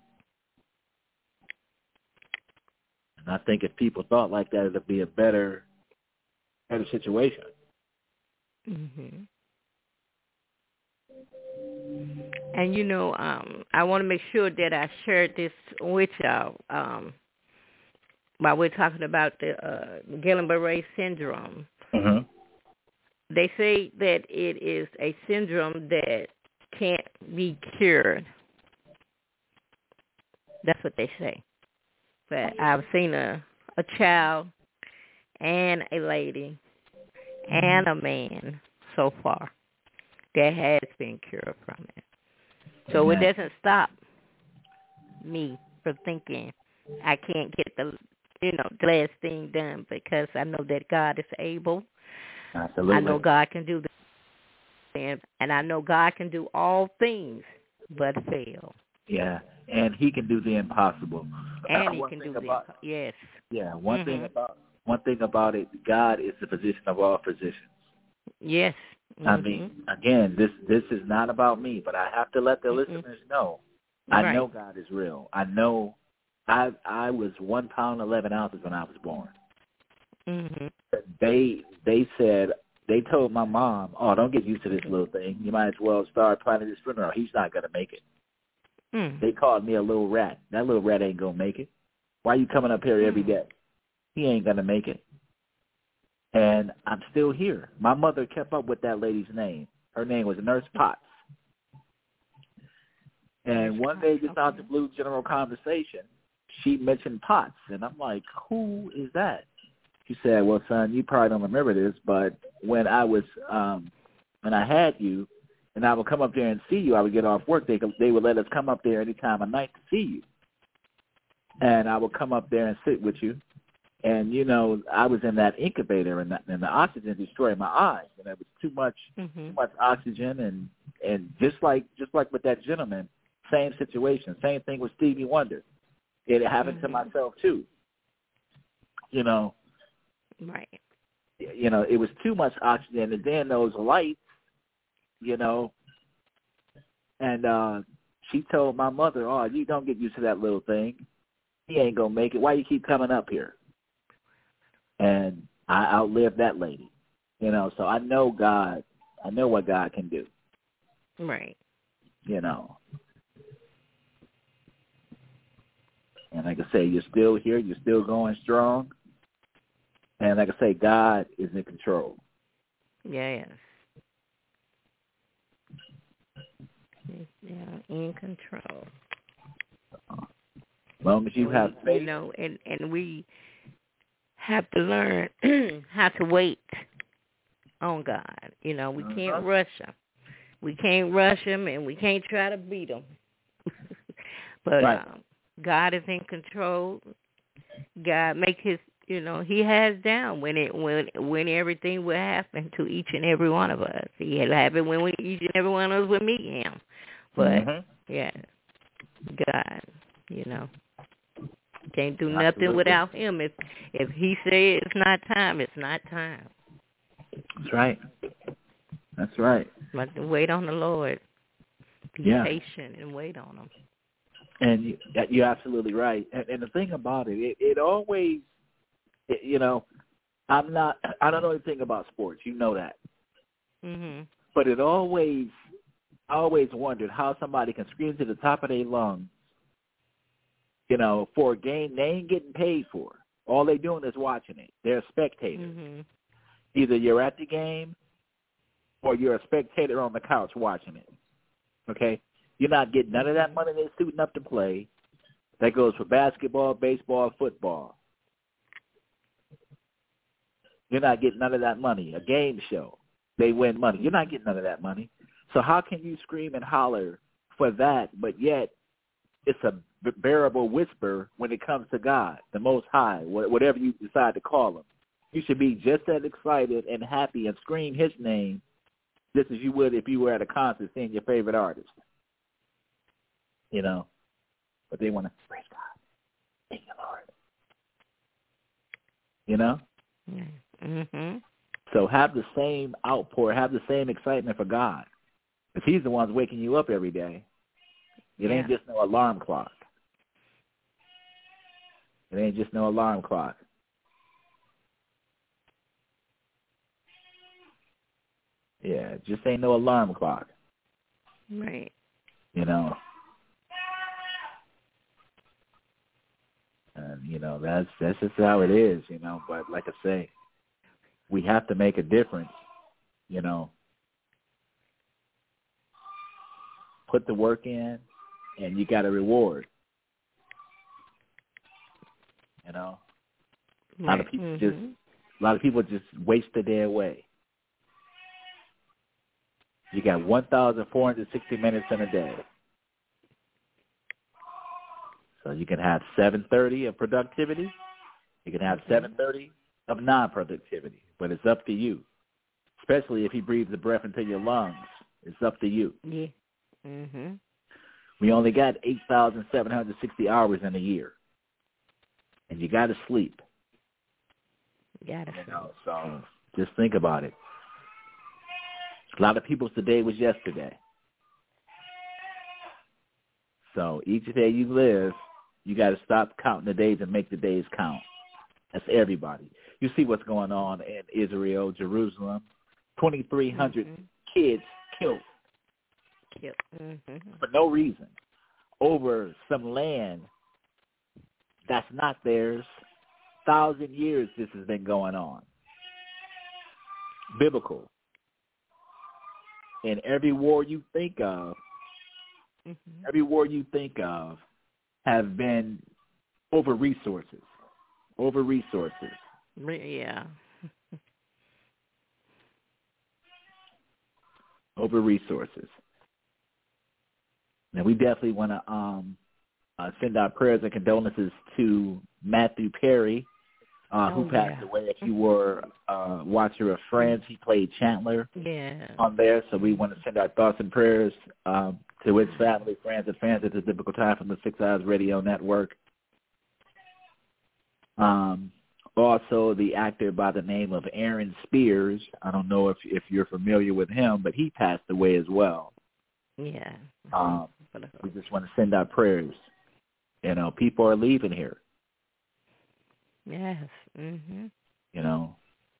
And I think if people thought like that, it would be a better, better situation. Mhm. And you know, um, I want to make sure that I shared this with y'all um, while we're talking about the uh, Guillain-Barré syndrome. Mm-hmm. They say that it is a syndrome that can't be cured. That's what they say. But I've seen a, a child and a lady and a man so far that has been cured from it. So Amen. it doesn't stop me from thinking I can't get the, you know, the last thing done, because I know that God is able. Absolutely. I know God can do the, and I know God can do all things but fail. Yeah, and He can do the impossible. And He one can thing do about, the yes. Yeah, one mm-hmm. thing about one thing about it, God is the physician of all physicians. Yes. Mm-hmm. I mean, again, this this is not about me, but I have to let the mm-hmm. listeners know. I right. know God is real. I know. I I was one pound eleven ounces when I was born. Mm-hmm. They they said they told my mom, "Oh, don't get used to this little thing. You might as well start planning this funeral. He's not gonna make it." Mm. They called me a little rat. That little rat ain't gonna make it. Why are you coming up here every mm. day? He ain't gonna make it. And I'm still here. My mother kept up with that lady's name. Her name was Nurse Potts. And one day, just out the blue general conversation, she mentioned Potts. And I'm like, who is that? She said, well, son, you probably don't remember this, but when I was, um, when I had you, and I would come up there and see you, I would get off work. They they would let us come up there any time of night to see you. And I would come up there and sit with you. And, you know, I was in that incubator, and, that, and the oxygen destroyed my eyes. And it was too much mm-hmm. too much oxygen. And, and just like just like with that gentleman, same situation. Same thing with Stevie Wonder. It happened mm-hmm. to myself, too. You know. Right. You know, it was too much oxygen. And then those lights, you know. And uh, she told my mother, oh, you don't get used to that little thing. He ain't going to make it. Why you keep coming up here? And I outlived that lady, you know, so I know God, I know what God can do. Right. You know. And like I say, you're still here, you're still going strong. And like I say, God is in control. Yes. Yeah, in control. As long as you we, have faith. You know, and, and we have to learn how to wait on God. You know, we can't uh-huh. rush him. We can't rush him, and we can't try to beat him. But right. um, God is in control. God make his, you know, he has down when it when when everything will happen to each and every one of us. He'll happen when we each and every one of us will meet him. But mm-hmm. yeah, God, you know. Can't do Absolutely. nothing without him. If if he say it's not time, it's not time. That's right. That's right. But to wait on the Lord. Be yeah. patient and wait on him. And you, you're absolutely right. And, and the thing about it, it, it always, it, you know, I'm not, I don't know anything about sports. You know that. Mhm. But it always, I always wondered how somebody can scream to the top of their lungs, you know, for a game they ain't getting paid for. All they doing is watching it. They're a spectator. Mm-hmm. Either you're at the game or you're a spectator on the couch watching it. Okay? You're not getting none of that money they're suiting up to play. That goes for basketball, baseball, football. You're not getting none of that money. A game show, they win money. You're not getting none of that money. So how can you scream and holler for that, but yet it's a bearable whisper when it comes to God, the Most High, whatever you decide to call him. You should be just as excited and happy and scream his name just as you would if you were at a concert seeing your favorite artist. You know, but they want to praise God, thank the Lord. You know? Mm-hmm. So have the same outpour, have the same excitement for God. Because he's the one waking you up every day. It yeah. ain't just no alarm clock. It ain't just no alarm clock. Yeah, it just ain't no alarm clock. Right. You know? And, you know, that's that's just how it is, you know. But like I say, we have to make a difference, you know. Put the work in, and you got a reward. You know, a lot of people mm-hmm. just a lot of people just waste the day away. You got one thousand four hundred sixty minutes in a day. So you can have seven thirty of productivity. You can have mm-hmm. seven thirty of non-productivity. But it's up to you, especially if he breathes the breath into your lungs. It's up to you. Yeah. Mhm. We only got eight thousand seven hundred sixty hours in a year. And you got to sleep. You got to you know, So just think about it. A lot of people's today was yesterday. So each day you live, you got to stop counting the days and make the days count. That's everybody. You see what's going on in Israel, Jerusalem. twenty-three hundred mm-hmm. kids killed. Yep. Mm-hmm. For no reason. Over some land that's not theirs. Thousand years this has been going on. Biblical. And every war you think of, mm-hmm. every war you think of have been over resources. Over resources. Yeah. Over resources. Now, we definitely want to um, uh, send our prayers and condolences to Matthew Perry, uh, oh, who passed yeah. away. If you were a watcher of Friends, he played Chandler yeah. on there. So we want to send our thoughts and prayers um, to his family, friends, and fans at this difficult time from the Six Eyes Radio Network. Um, also, the actor by the name of Aaron Spears. I don't know if if you're familiar with him, but he passed away as well. Yeah. Um, we just want to send our prayers. You know, people are leaving here. Yes. Mhm. You know.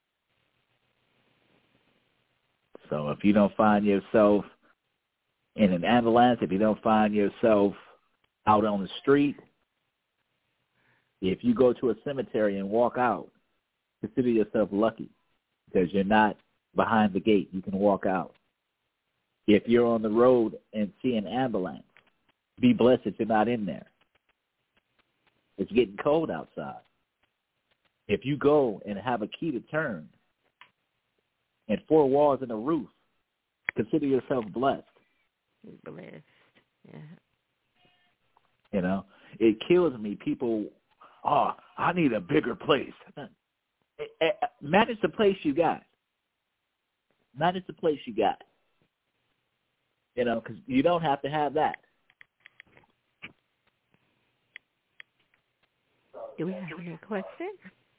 So if you don't find yourself in an ambulance, if you don't find yourself out on the street, if you go to a cemetery and walk out, consider yourself lucky because you're not behind the gate. You can walk out. If you're on the road and see an ambulance, be blessed that you're not in there. It's getting cold outside. If you go and have a key to turn and four walls and a roof, consider yourself blessed. Blessed, yeah. You know, it kills me. People, oh, I need a bigger place. Manage the place you got. Manage the place you got. You know, because you don't have to have that. Do we have any questions?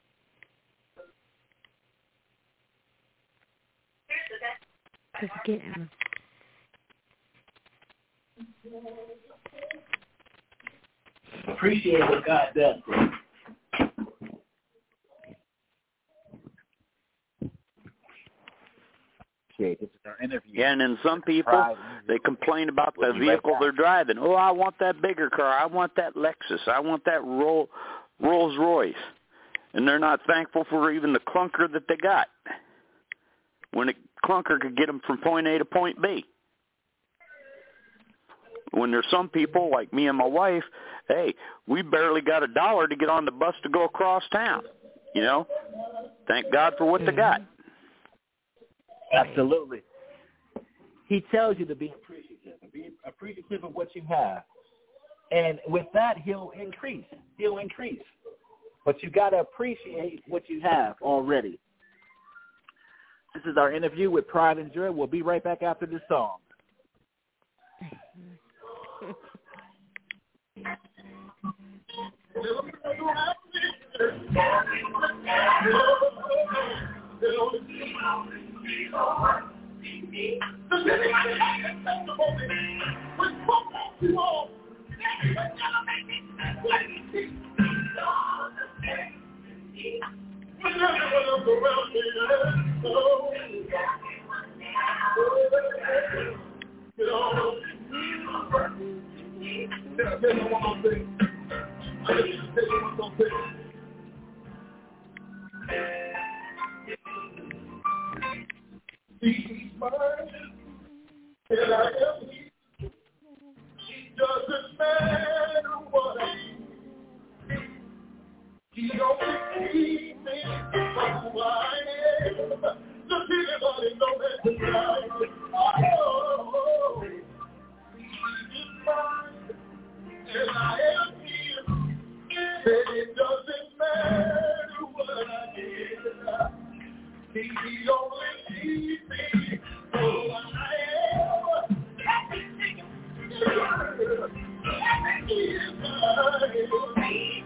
Just getting. Appreciate what God does for you. This is our interview. Yeah, and then some people, they complain about the vehicle they're driving. Oh, I want that bigger car. I want that Lexus. I want that Rolls Royce. And they're not thankful for even the clunker that they got, when a clunker could get them from point A to point B. When there's some people, like me and my wife, hey, we barely got a dollar to get on the bus to go across town. You know, thank God for what mm-hmm. they got. Absolutely. He tells you to be appreciative, be appreciative of what you have. And with that, he'll increase. He'll increase. But you got to appreciate what you have already. This is our interview with Pride and Joy. We'll be right back after this song. Doesn't matter what I do. He only keeps me from who I am. Does anybody know that tonight? Oh, he is mine, and I am his. And it doesn't matter what I did. He only keeps me from who I am. He is mine.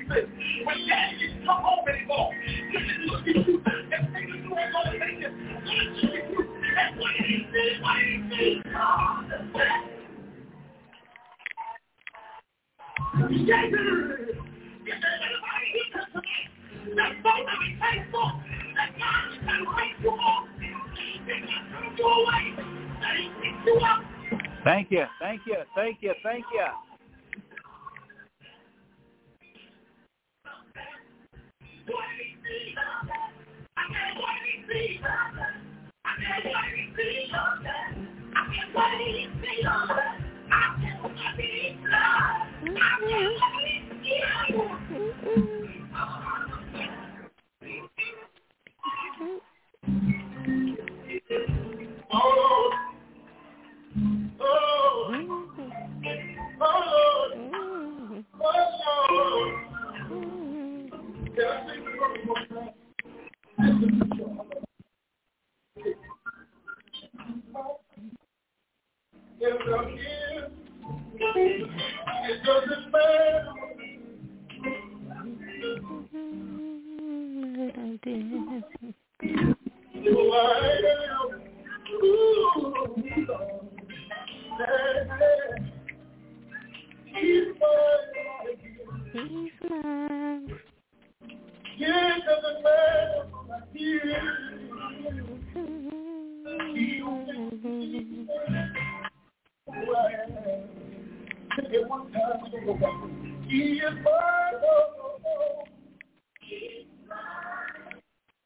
this. When daddy didn't come home anymore, you didn't look at you and think you were going to make it. You didn't look at you and what did he see? What did he see? Yes, if there's anybody here tonight that's so very thankful that God is going to raise you up, He's not turn you away, that He picks you up. Thank you, thank you, thank you, thank you. What did he see? I said, what did he see? I said, what did he see? I said, what did he see? I said, what did he see? It doesn't matter. Who I am. Ooh, he's mine. He's mine. Yeah, it doesn't matter what I hear. He who I am. Take it one time, we go back. He is mine. Oh, oh, oh. He's mine.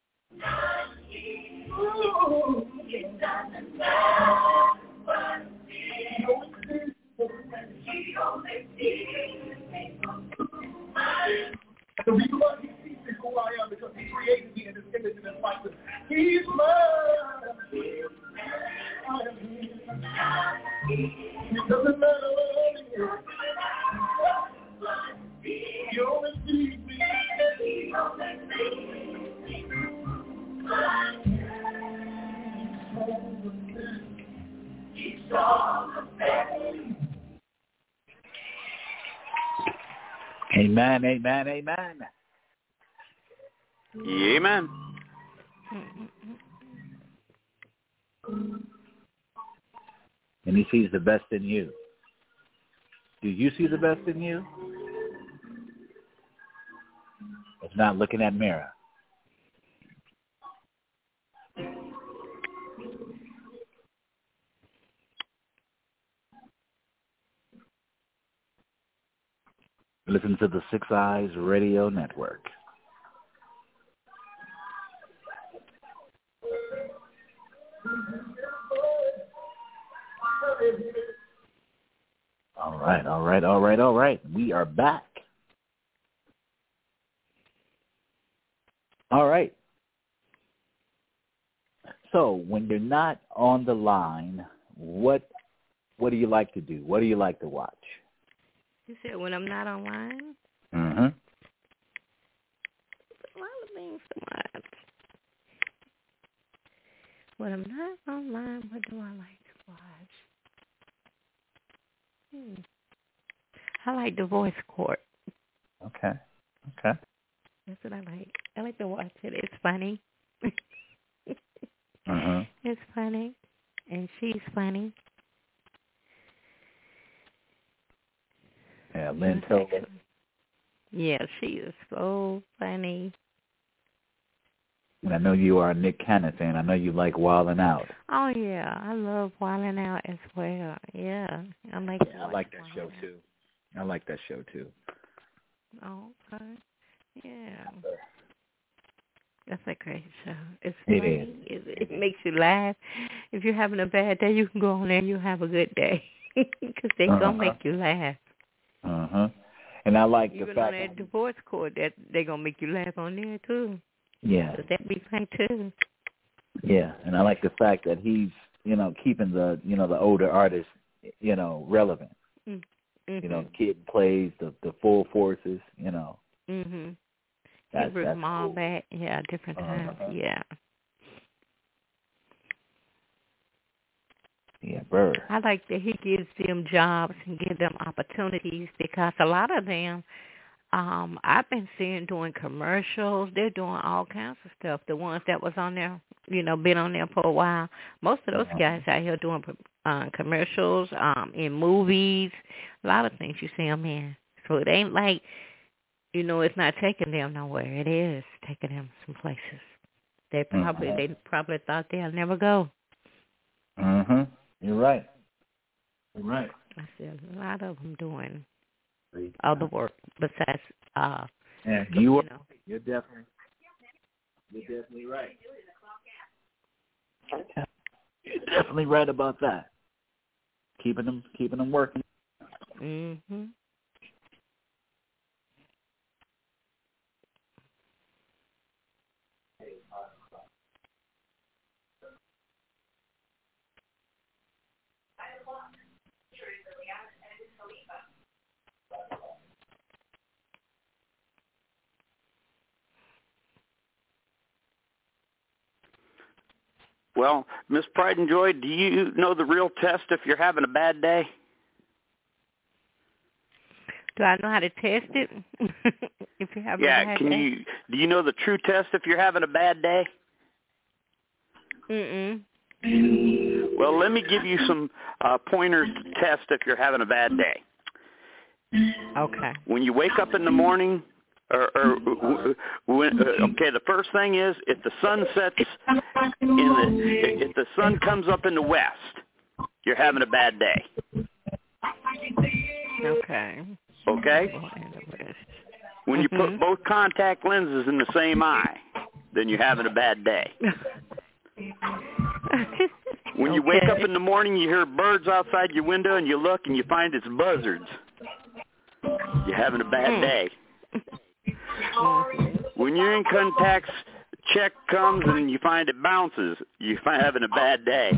Ooh. It doesn't matter what he sees. He only sees me from mine. The reason why he sees me who I am because he created me in his image and his likeness. He's mine. I am his. It doesn't matter what he is. He only sees me. He only sees me. He's all the best. Amen, amen, amen. Amen. And he sees the best in you. Do you see the best in you? If not, look in that mirror. Listen to the Six Eyes Radio Network. All right, all right, all right, all right. We are back. All right. So when you're not on the line, what what do you like to do? What do you like to watch? You said when I'm not online? Mm-hmm. A lot of things to watch. When I'm not online, what do I like to watch? Hmm. I like Divorce Court. Okay. Okay. That's what I like. I like to watch it. It's funny. Mm-hmm. It's funny. And she's funny. Yeah, Lynn Toler. Yeah, she is so funny. And I know you are a Nick Cannon fan. I know you like Wildin' Out. Oh, yeah. I love Wildin' Out as well. Yeah. I like, yeah, I like that show, out. too. I like that show, too. Oh, okay. Yeah. That's a great show. It's it funny. Is. It, it makes you laugh. If you're having a bad day, you can go on there and you'll have a good day. Because they're uh-huh. going to make you laugh. Uh-huh. And I like Even the fact on that Divorce Court, that they're going to make you laugh on there, too. Yeah. So that be fun, too. Yeah, and I like the fact that he's, you know, keeping the, you know, the older artists, you know, relevant. Mm-hmm. You know, the kid plays the, the full forces, you know. Mm-hmm. That's, he brings that's them all cool. back, yeah, different times, uh-huh. yeah. Yeah, Bird. I like that he gives them jobs and gives them opportunities because a lot of them Um, I've been seeing doing commercials. They're doing all kinds of stuff. The ones that was on there, you know, been on there for a while. Most of those guys out here doing uh, commercials, um, in movies, a lot of things you see them in. So it ain't like, you know, it's not taking them nowhere. It is taking them some places. They probably mm-hmm. they probably thought they'll never go. Mhm. You're right. You're right. I see a lot of them doing other work besides. Uh, and you, you know. You're definitely. You're definitely right. You're definitely right about that. Keeping them, keeping them working. Mhm. Well, Miss Pride and Joy, do you know the real test if you're having a bad day? Do I know how to test it? If you're having yeah, a bad can day? you? Do you know the true test if you're having a bad day? Mm-mm. Well, let me give you some uh, pointers to test if you're having a bad day. Okay. When you wake up in the morning, or, or when, uh, okay, the first thing is if the sun sets in the, if the sun comes up in the west, you're having a bad day. Okay. Okay? When you mm-hmm. put both contact lenses in the same eye, then you're having a bad day. When you okay. wake up in the morning, you hear birds outside your window, and you look and you find it's buzzards. You're having a bad mm. day. Mm-hmm. When your income tax check comes and you find it bounces, you're having a bad day.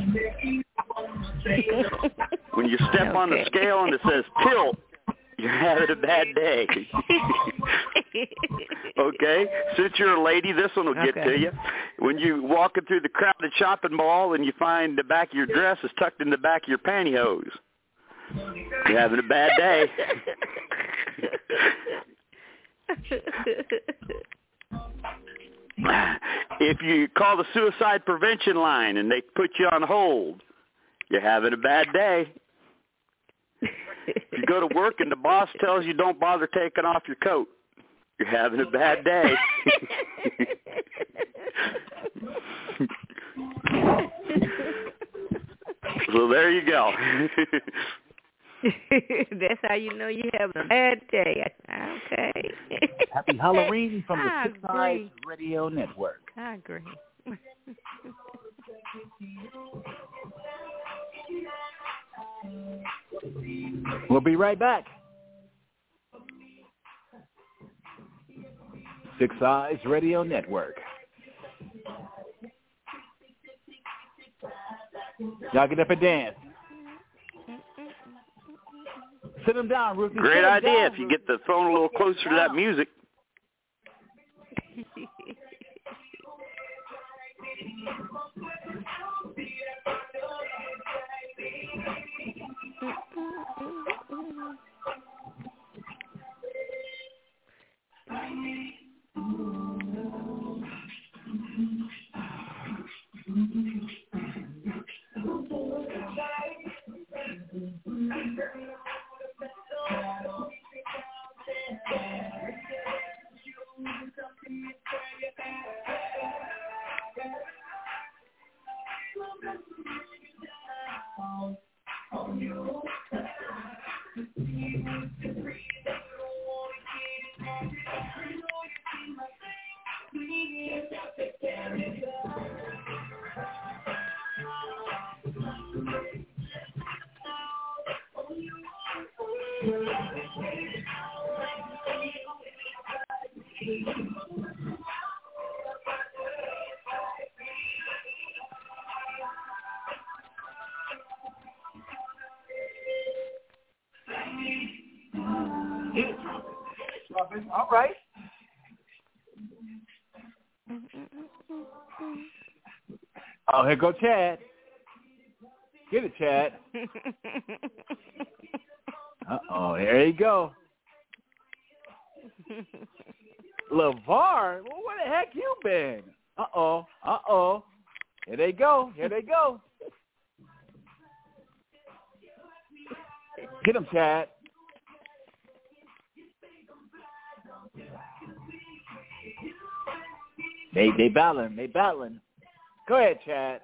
When you step okay. on the scale and it says tilt, you're having a bad day. Okay? Since you're a lady, this one will get okay. to you. When you walking through the crowded shopping mall and you find the back of your dress is tucked in the back of your pantyhose, you're having a bad day. If you call the suicide prevention line and they put you on hold, you're having a bad day. If you go to work and the boss tells you don't bother taking off your coat, you're having a bad day. So there you go. That's how you know you have a bad day. Okay. Happy Halloween from the I Six Eyes Radio Network. I agree. We'll be right back. Six Eyes Radio Network. Y'all get up and dance. Sit them down, Ruthie. Great idea if you get the phone a little closer to that music. All right. Oh, here go Chad. Get it, Chad. Uh-oh, there you go. LeVar? Well, where the heck you been? Uh-oh. Uh-oh. Here they go. Here they go. Get him, Chad. They they battling. They battling. Go ahead, Chad.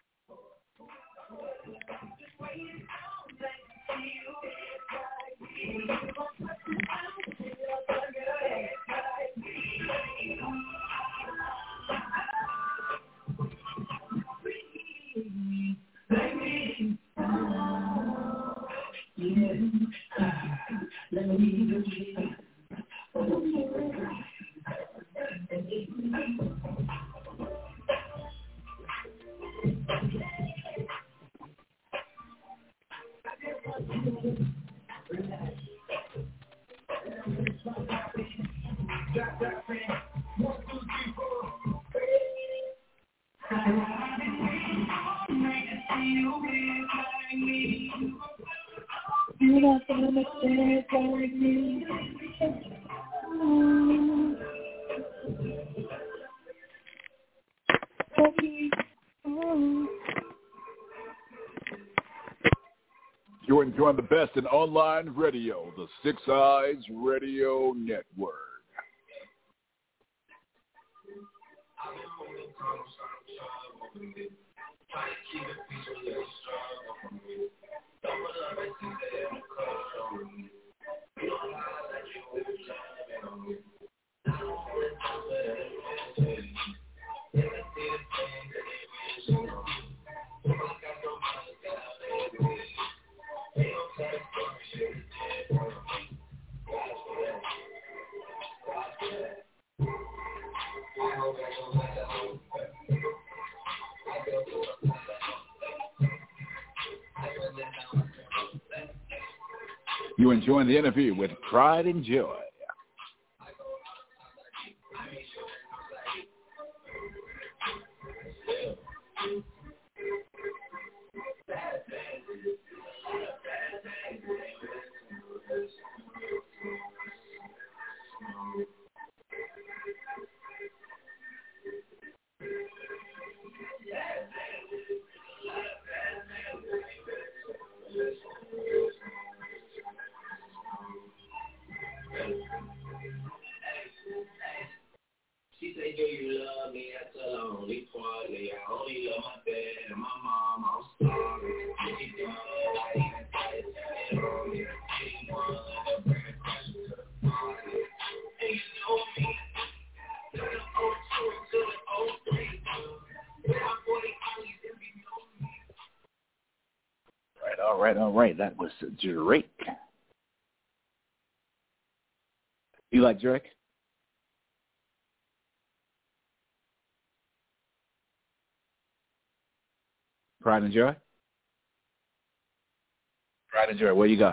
You're enjoying the best in online radio, the Six Eyes Radio Network. You're enjoying the interview with Pride and Joy. She say, do you love me? I tell her only partly. I only love my dad and my mom. I'm sorry. She done, I even tried to tell her on me. She won the brand question to the party. And you know me. To the oh two to the oh three. With my boy Ollie, if you know me. Right, all right, all right. That was Drake. You like Drake? Pride and Joy? Pride and Joy, where you go?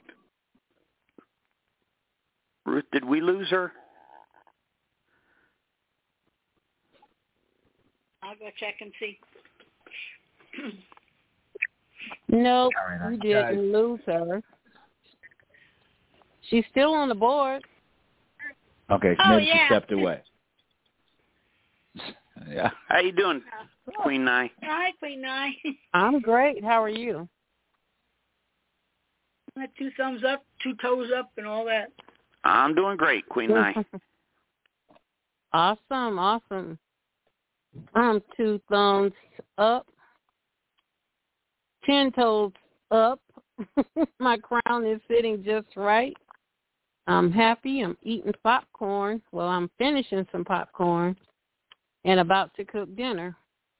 Ruth, did we lose her? I'll go check and see. Nope, Right, we didn't guys. lose her. She's still on the board. Okay, so Oh, maybe yeah. she stepped away. Yeah. How you doing, Queen Nye? Hi, Queen Nye. I'm great. How are you? Two thumbs up, two toes up, and all that. I'm doing great, Queen Nye. Awesome, awesome. Um, two thumbs up, ten toes up. My crown is sitting just right. I'm happy. I'm eating popcorn. Well, I'm finishing some popcorn and about to cook dinner.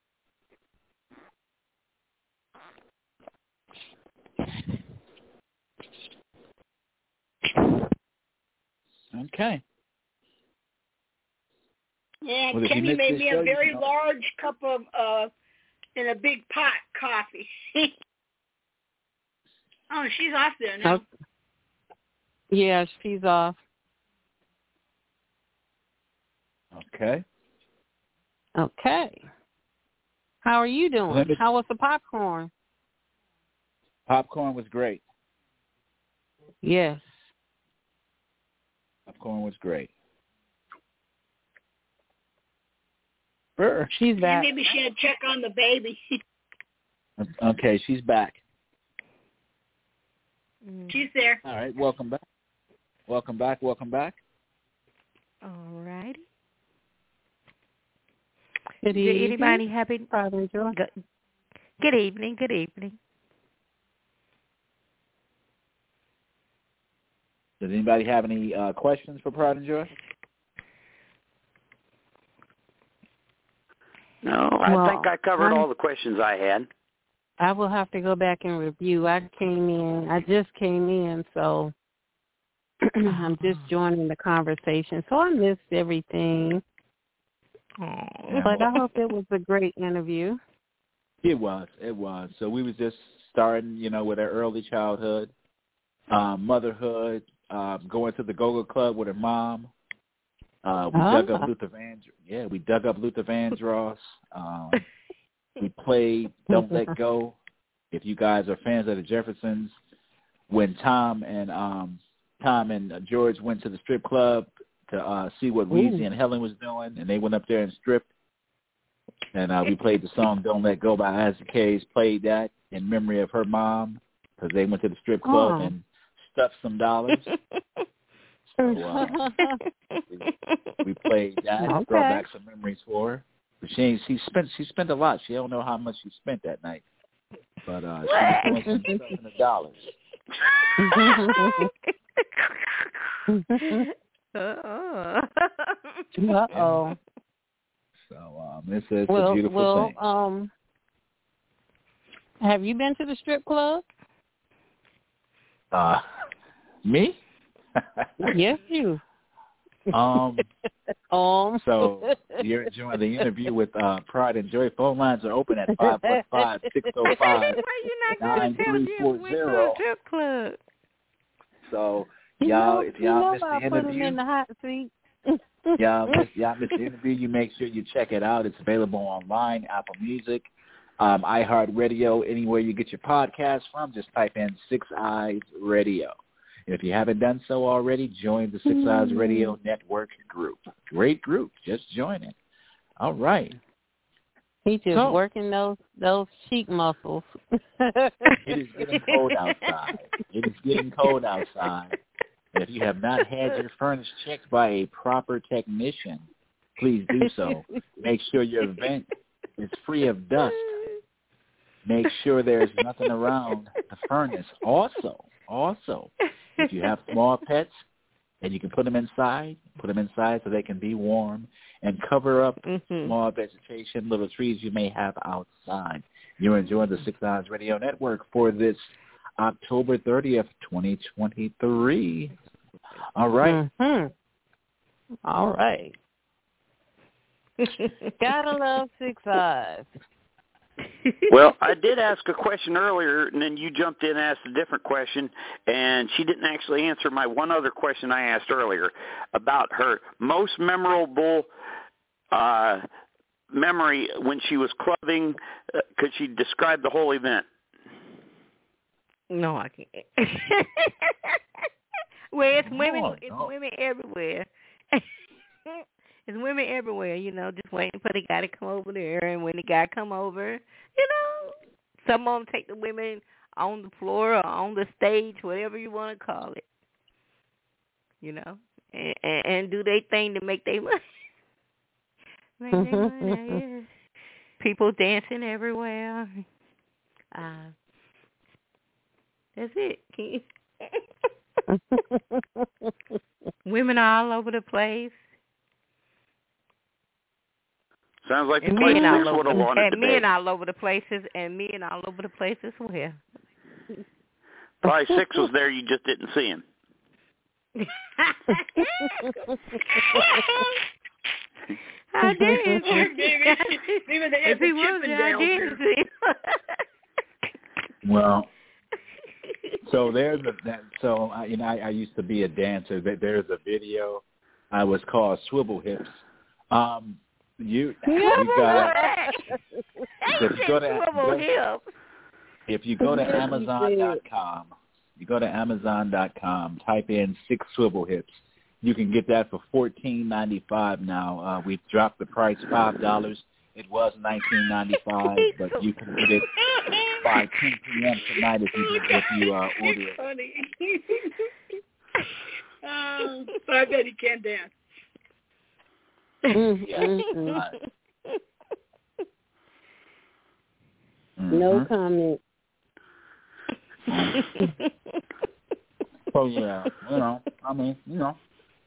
Okay. Yeah, Well, if you Kenny missed made this me show, a you very can- large cup of, uh, in a big pot, coffee. Oh, she's off there now. Yeah, she's off. Okay. Okay. How are you doing? Let me- How was the popcorn? Popcorn was great. Yes. Popcorn was great. Burr. She's back. Maybe she had to check on the baby. Okay, she's back. She's there. All right, welcome back. Welcome back, welcome back. All righty. Good Did evening. anybody have any? Father Joy. Good, good evening, good evening. Does anybody have any uh, questions for Pride and Joy? No, I Well, think I covered I'm- all the questions I had. I will have to go back and review. I came in. I just came in, so I'm just joining the conversation. So I missed everything. Oh. But I hope it was a great interview. It was, it was. So we was just starting, you know, with our early childhood, um, motherhood, um, going to the Go-Go Club with her mom. Uh, we Oh. dug up Luther Vandross. Yeah, we dug up Luther Vandross. Um, we played Don't Let Go. If you guys are fans of the Jeffersons, when Tom and um, Tom and uh, George went to the strip club to uh, see what Weezy and Helen was doing, and they went up there and stripped. And uh, we played the song "Don't Let Go" by Isaac Hayes. Played that in memory of her mom because they went to the strip club Oh. and stuffed some dollars. So, uh, we, we played that, Okay. brought back some memories for her. But she ain't, she spent she spent a lot. She don't know how much she spent that night, but uh, she was doing some stuff in the dollars. Uh-oh. Uh-oh. So um, it's, it's well, a beautiful well, thing. um, have you been to the strip club? Uh, me? Yes, you. Um. Um. So you're enjoying the interview with uh, Pride and Joy. Phone lines are open at five one five, six oh five, nine three four zero. Strip club. So You y'all, know, if you y'all know missed I the put him interview, in the hot seat. y'all missed, y'all missed the interview, you make sure you check it out. It's available online, Apple Music, um, iHeartRadio, anywhere you get your podcast from. Just type in Six Eyes Radio. And if you haven't done so already, join the Six mm. Eyes Radio Network group. Great group. Just join it. All right. He's just so, working those those cheek muscles. It is getting cold outside. It is getting cold outside. And if you have not had your furnace checked by a proper technician, please do so. Make sure your vent is free of dust. Make sure there's nothing around the furnace. Also, also, if you have small pets and you can put them inside, put them inside so they can be warm and cover up mm-hmm. small vegetation, little trees you may have outside. You're enjoying the Six Eyes Radio Network for this October thirtieth, twenty twenty-three. All right. Mm-hmm. All right. Gotta love Six Eyes. Well, I did ask a question earlier, and then you jumped in and asked a different question, and she didn't actually answer my one other question I asked earlier about her most memorable uh, memory when she was clubbing. Uh, could she describe the whole event? No, I can't. Well, it's women. Oh, it's no. women everywhere. It's women everywhere, you know, just waiting for the guy to come over there. And when the guy come over, you know, some of them take the women on the floor or on the stage, whatever you want to call it, you know, and, and, and do their thing to make their money. Make their money, yeah. People dancing everywhere. Uh, that's it. Women all over the place. Sounds like the and place men Six all would over, have wanted and to men be. all over the places, and men all over the place as well. Probably Six was there, you just didn't see him. I did. Maybe, maybe they if had he the was there, I Chippendales did here. see. Well, so there's a that. So I, you know, I, I used to be a dancer. There's a video. I was called Swivel Hips. Um, you, you got. If you go to go, if you go to Amazon dot com, you go to Amazon dot com, type in Six Swivel Hips. You can get that for fourteen ninety-five now. Uh, we've dropped the price five dollars. It was nineteen ninety-five, but you can get it by ten p.m. tonight if you if you uh, order it. Funny. uh, but I bet he can dance. Mm-hmm. No comment. So yeah, you know, I mean, you know,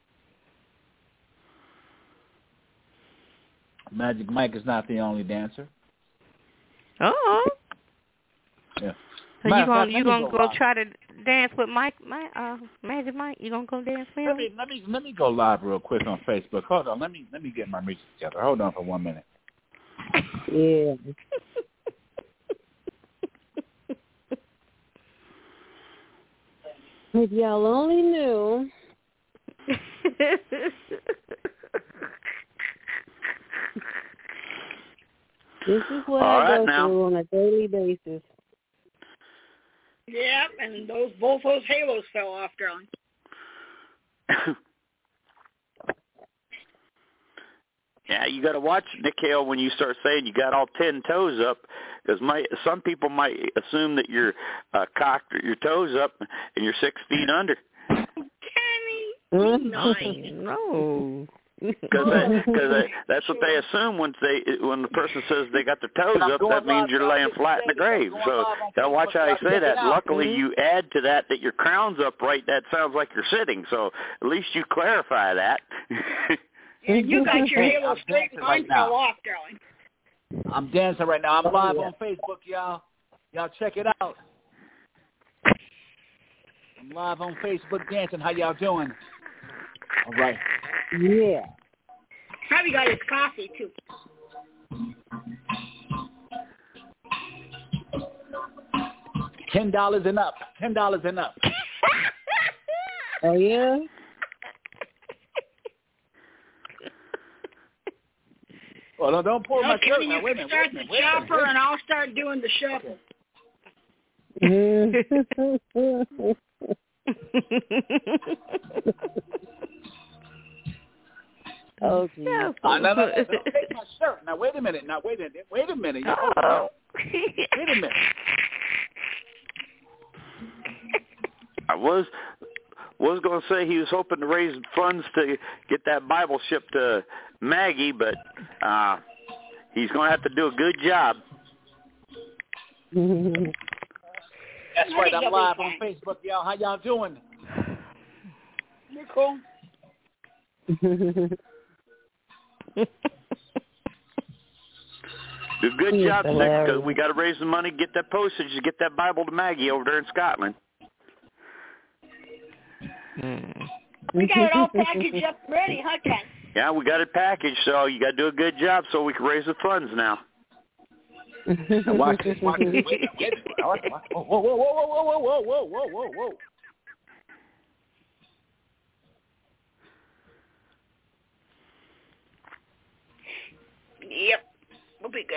Magic Mike is not the only dancer. Oh. Yeah. So you gonna you gonna go, go try to dance with Mike, Mike, uh, Magic Mike? You gonna go dance with him? Let me let me let me go live real quick on Facebook. Hold on, let me let me get my music together. Hold on for one minute. Yeah. If y'all only knew. This is what All I right go now. through on a daily basis. Yep, and those both those halos fell off, darling. Yeah, you got to watch, Nick Hale, when you start saying you got all ten toes up, because some people might assume that you're uh, cocked your toes up and you're six feet under. Kenny, nice. No. Because that, that's what they assume when they when the person says they got their toes up. That means you're laying flat in the grave. So gotta watch how you say that. Luckily, you add to that that your crown's upright. That sounds like you're sitting. So at least you clarify that. And you got your halo straight and mine fell off, darling. I'm dancing right now. I'm live on Facebook, y'all. Y'all check it out. I'm live on Facebook dancing. How y'all doing? All right. Yeah. Probably got his coffee, too. Ten dollars and up. Ten dollars and up. Oh, yeah? Well, no, don't pull no, my shirt Kenny, now. you Wait a can minute. start Wait a minute. the Wait a minute. chopper, and I'll start doing the shuffle. Oh, geez. No, no, no, no. Don't take my shirt. Now, wait a minute. Now, wait a minute. Wait a minute. You oh. Wait a minute. I was was going to say he was hoping to raise funds to get that Bible shipped to Maggie, but uh, he's going to have to do a good job. That's right. I'm live on Facebook, y'all. How y'all doing? You're cool. Do a good job, Nick, because we got to raise the money, get that postage, to get that Bible to Maggie over there in Scotland. We got it all packaged up ready, huh, Ken? Yeah, we got it packaged, so you got to do a good job so we can raise the funds now. Now watch this, watch this. Wait, wait, wait. Whoa, whoa, whoa, whoa, whoa, whoa, whoa, whoa, whoa, whoa. Yep, we'll be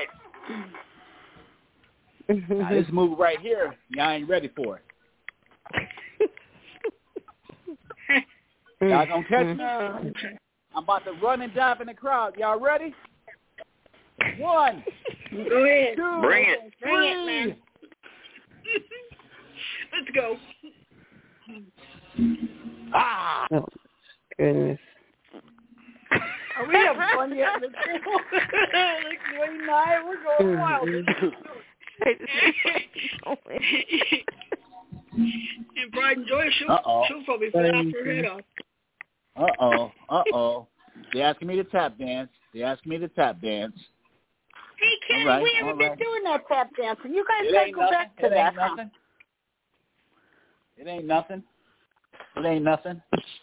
good. Now, this move right here, y'all ain't ready for it. Y'all gonna catch me? I'm about to run and dive in the crowd. Y'all ready? One. Go ahead. Two, Bring it. Three. Bring it, man. Let's go. Ah. Oh, goodness. Are we having fun yet? Like Dwayne and I, we're going wild. And Bride and Joy, she'll, Uh-oh. she'll probably fly off her head off. Uh-oh. Uh-oh. They asking me to tap dance. They asking me to tap dance. Hey, Kenny, right, we haven't been right. doing that tap dancing. You guys It got to ain't go nothing. back to It that. ain't nothing. It ain't nothing. It ain't nothing.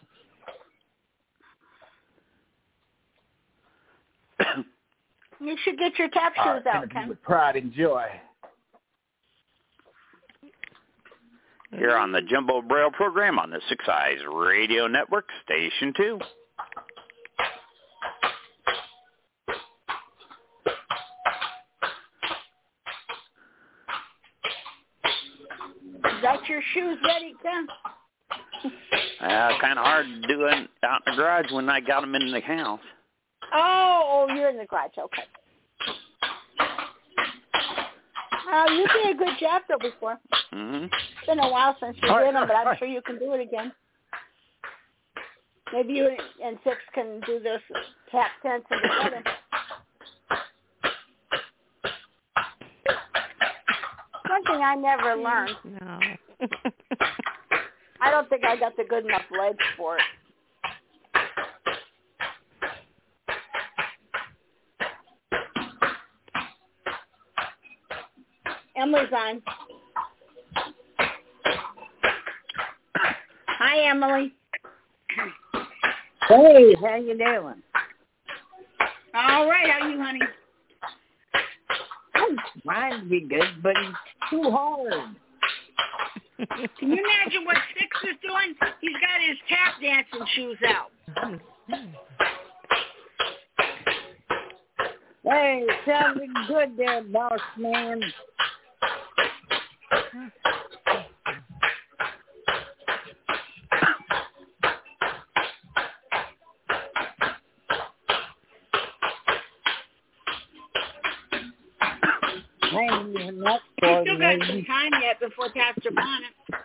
You should get your tap All shoes right, out, Ken. with pride and joy. Here on the Jumbo Braille program on the Six Eyes Radio Network, Station two. Got your shoes ready, Ken? Uh, kind of hard to do it out in the garage when I got them in the house. Oh, oh, you're in the garage. Okay. Uh, you did a good job though before. Mm-hmm. It's been a while since you All did right, them, but I'm all right. sure you can do it again. Maybe you and Six can do this tap dancing together. One thing I never learned. No. I don't think I got the good enough legs for it. Emily's on. Hi, Emily. Hey, how you doing? All right, how are you, honey? I'm trying to be good, but it's too hard. Can you imagine what Six is doing? He's got his tap dancing shoes out. Hey, sounding good there, boss man. I ain't even up We for still it, got maybe. some time yet before Pastor Bonnet.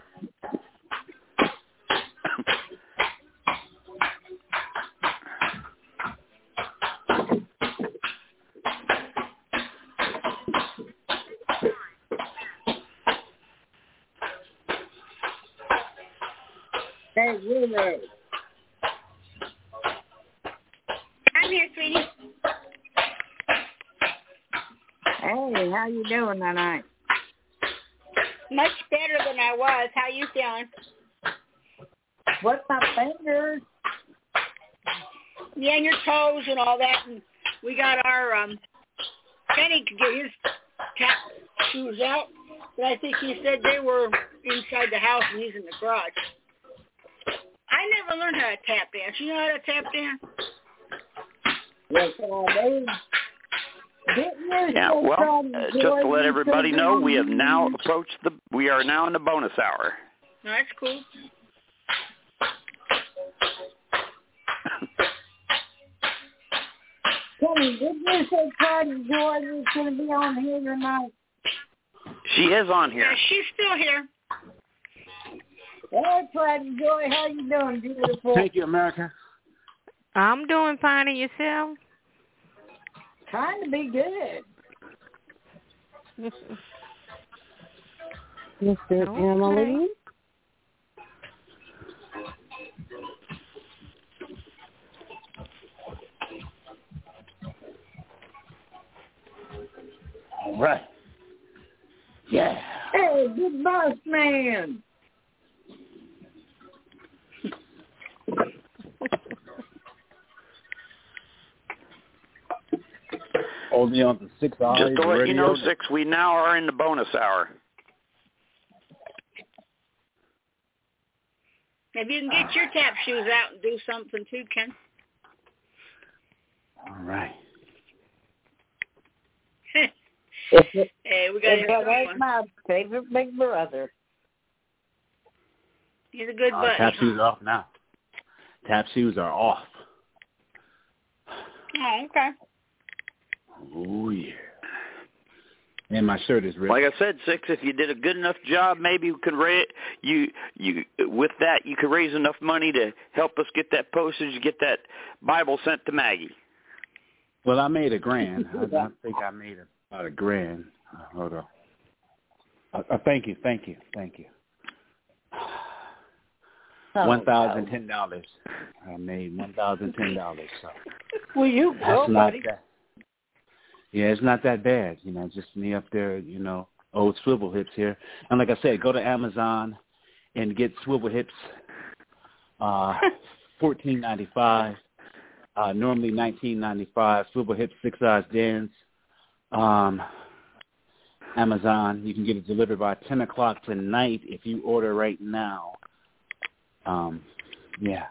Hey, Willow. I'm here, sweetie. Hey, how you doing tonight? Much better than I was. How you feeling? What's my fingers? Yeah, and your toes and all that. And we got our, um, Kenny could get his tap shoes out, but I think he said they were inside the house and he's in the garage. I never learned how to tap dance. You know how to tap dance? Yes, I do. Didn't you Yeah, say well, try to uh, just enjoy to let these everybody things? know, we have now approached the, we are now in the bonus hour. No, that's cool. Kenny, didn't you say Claudia Jordan is going to be on here tonight? She is on here. Yeah, she's still here. Hey, Claudia Joy, how you doing, beautiful? Thank you, America. I'm doing fine, and yourself? Trying to be good. Mister Okay. Emily. All right. Yeah. Hey, good boss man. Only on the six hours. Just to let you know, Six, we now are in the bonus hour. If you can get your tap shoes out and do something too, Ken. All right. Hey, we got If that ain't one. my favorite big brother. He's a good Uh, buddy. tap huh? shoes off now. Tap shoes are off. Oh, okay. Oh, yeah. And my shirt is ripped. Like I said, Six, if you did a good enough job, maybe you could ra- you you with that you could raise enough money to help us get that postage, get that Bible sent to Maggie. Well, I made a grand. I, I think I made about a grand. Uh, hold on. Uh, uh, thank you, thank you, thank you. Oh, One thousand no. ten dollars. I made one thousand ten dollars. So Well, you that's go, not buddy. that. Yeah, it's not that bad. You know, just me up there. You know, old swivel hips here. And like I said, go to Amazon and get swivel hips. Uh, fourteen ninety five. Uh, normally nineteen ninety five. Swivel hips, six size dens. Um, Amazon. You can get it delivered by ten o'clock tonight if you order right now. Um, yeah.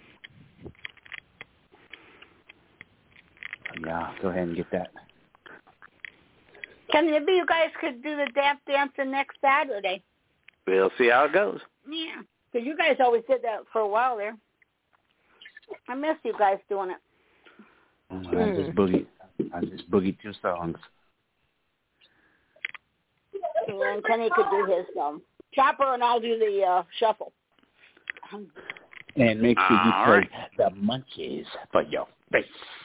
Yeah, go ahead and get that. Ken, maybe you guys could do the tap dancing next Saturday. We'll see how it goes. Yeah. Because you guys always did that for a while there. I miss you guys doing it. I just boogie. I just boogie two songs. And Kenny could do his um, chopper, and I'll do the uh, shuffle. And make sure you All play right. the munchies for your face.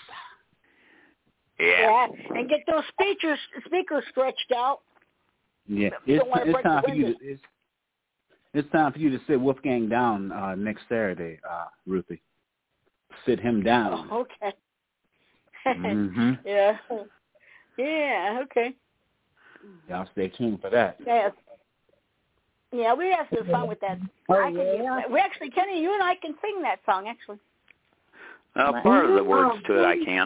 Yeah. Yeah, and get those speakers speakers stretched out. Yeah, You it's, don't wanna it's break time the for you windows. to it's, it's time for you to sit Wolfgang down uh, next Saturday, uh, Ruthie. Sit him down. Oh, okay. Mm-hmm. Yeah. Yeah, okay. Y'all stay tuned for that. Yes. Yeah, we have some fun with that. Oh, I can, yeah? We actually, Kenny, you and I can sing that song, actually. Uh, part of the words to it I can.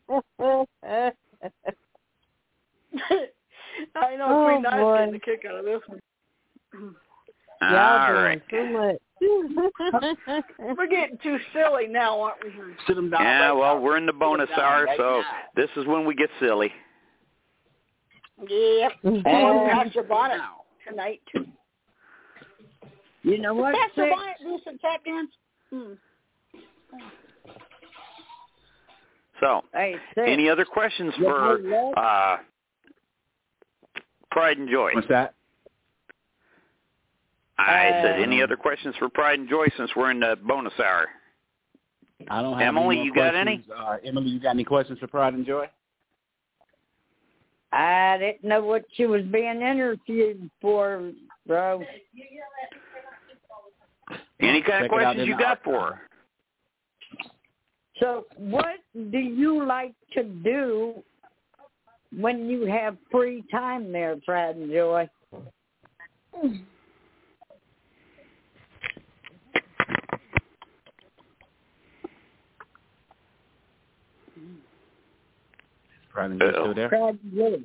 I know Oh, Queen Knight's boy. getting a kick out of this one. Y'all All doing right. too much. We're getting too silly now, aren't we? Sit him down. Yeah, right well, now. we're in the bonus Sit him down hour, right so now. this is when we get silly. Yep. Mhm. And Pastor Bonnet tonight, too. You know what, Pastor Six? Bonnet do some tap dance? Hmm. So, Hey, Six. any other questions You for know what? uh, Pride and Joy? What's that? I said, any Um, other questions for Pride and Joy since we're in the bonus hour? I don't have Emily, any more you got any? questions. Uh, Emily, you got any questions for Pride and Joy? I didn't know what she was being interviewed for, bro. Any kind Check of it out questions in you the got for archive. her? So what do you like to do when you have free time there, Pride and Joy? Pride and Joy Uh-oh. still there? Pride and Joy.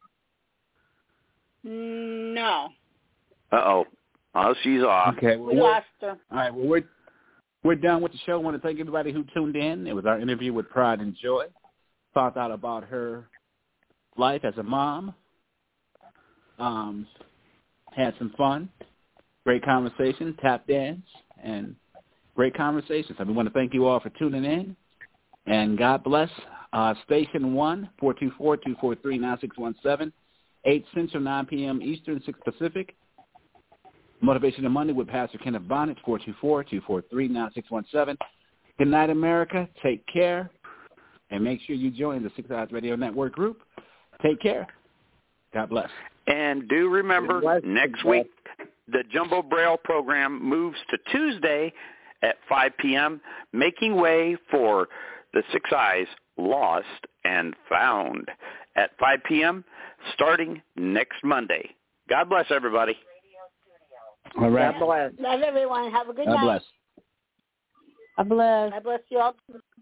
No. Uh-oh. Oh, she's off. Okay. Well, We we're, lost her. all right. Well, we're we're done with the show. I want to thank everybody who tuned in. It was our interview with Pride and Joy. Found out about her life as a mom. Um, had some fun. Great conversation. Tap dance and great conversations. I want to thank you all for tuning in. And God bless. Uh, Station one, four two four, two four three, nine six one seven, eight Central, nine p.m. Eastern, six Pacific. Motivation of Monday with Pastor Kenneth Bonnet, four two four, two four three, nine six one seven. Good night, America. Take care. And make sure you join the Six Eyes Radio Network group. Take care. God bless. And do remember, Bless you, next Jeff. week, the Jumbo Braille program moves to Tuesday at five p.m., making way for the Six Eyes Lost and Found at five p.m., starting next Monday. God bless everybody. All right. God bless. Love everyone. Have a good God night. bless. I bless. God bless you all.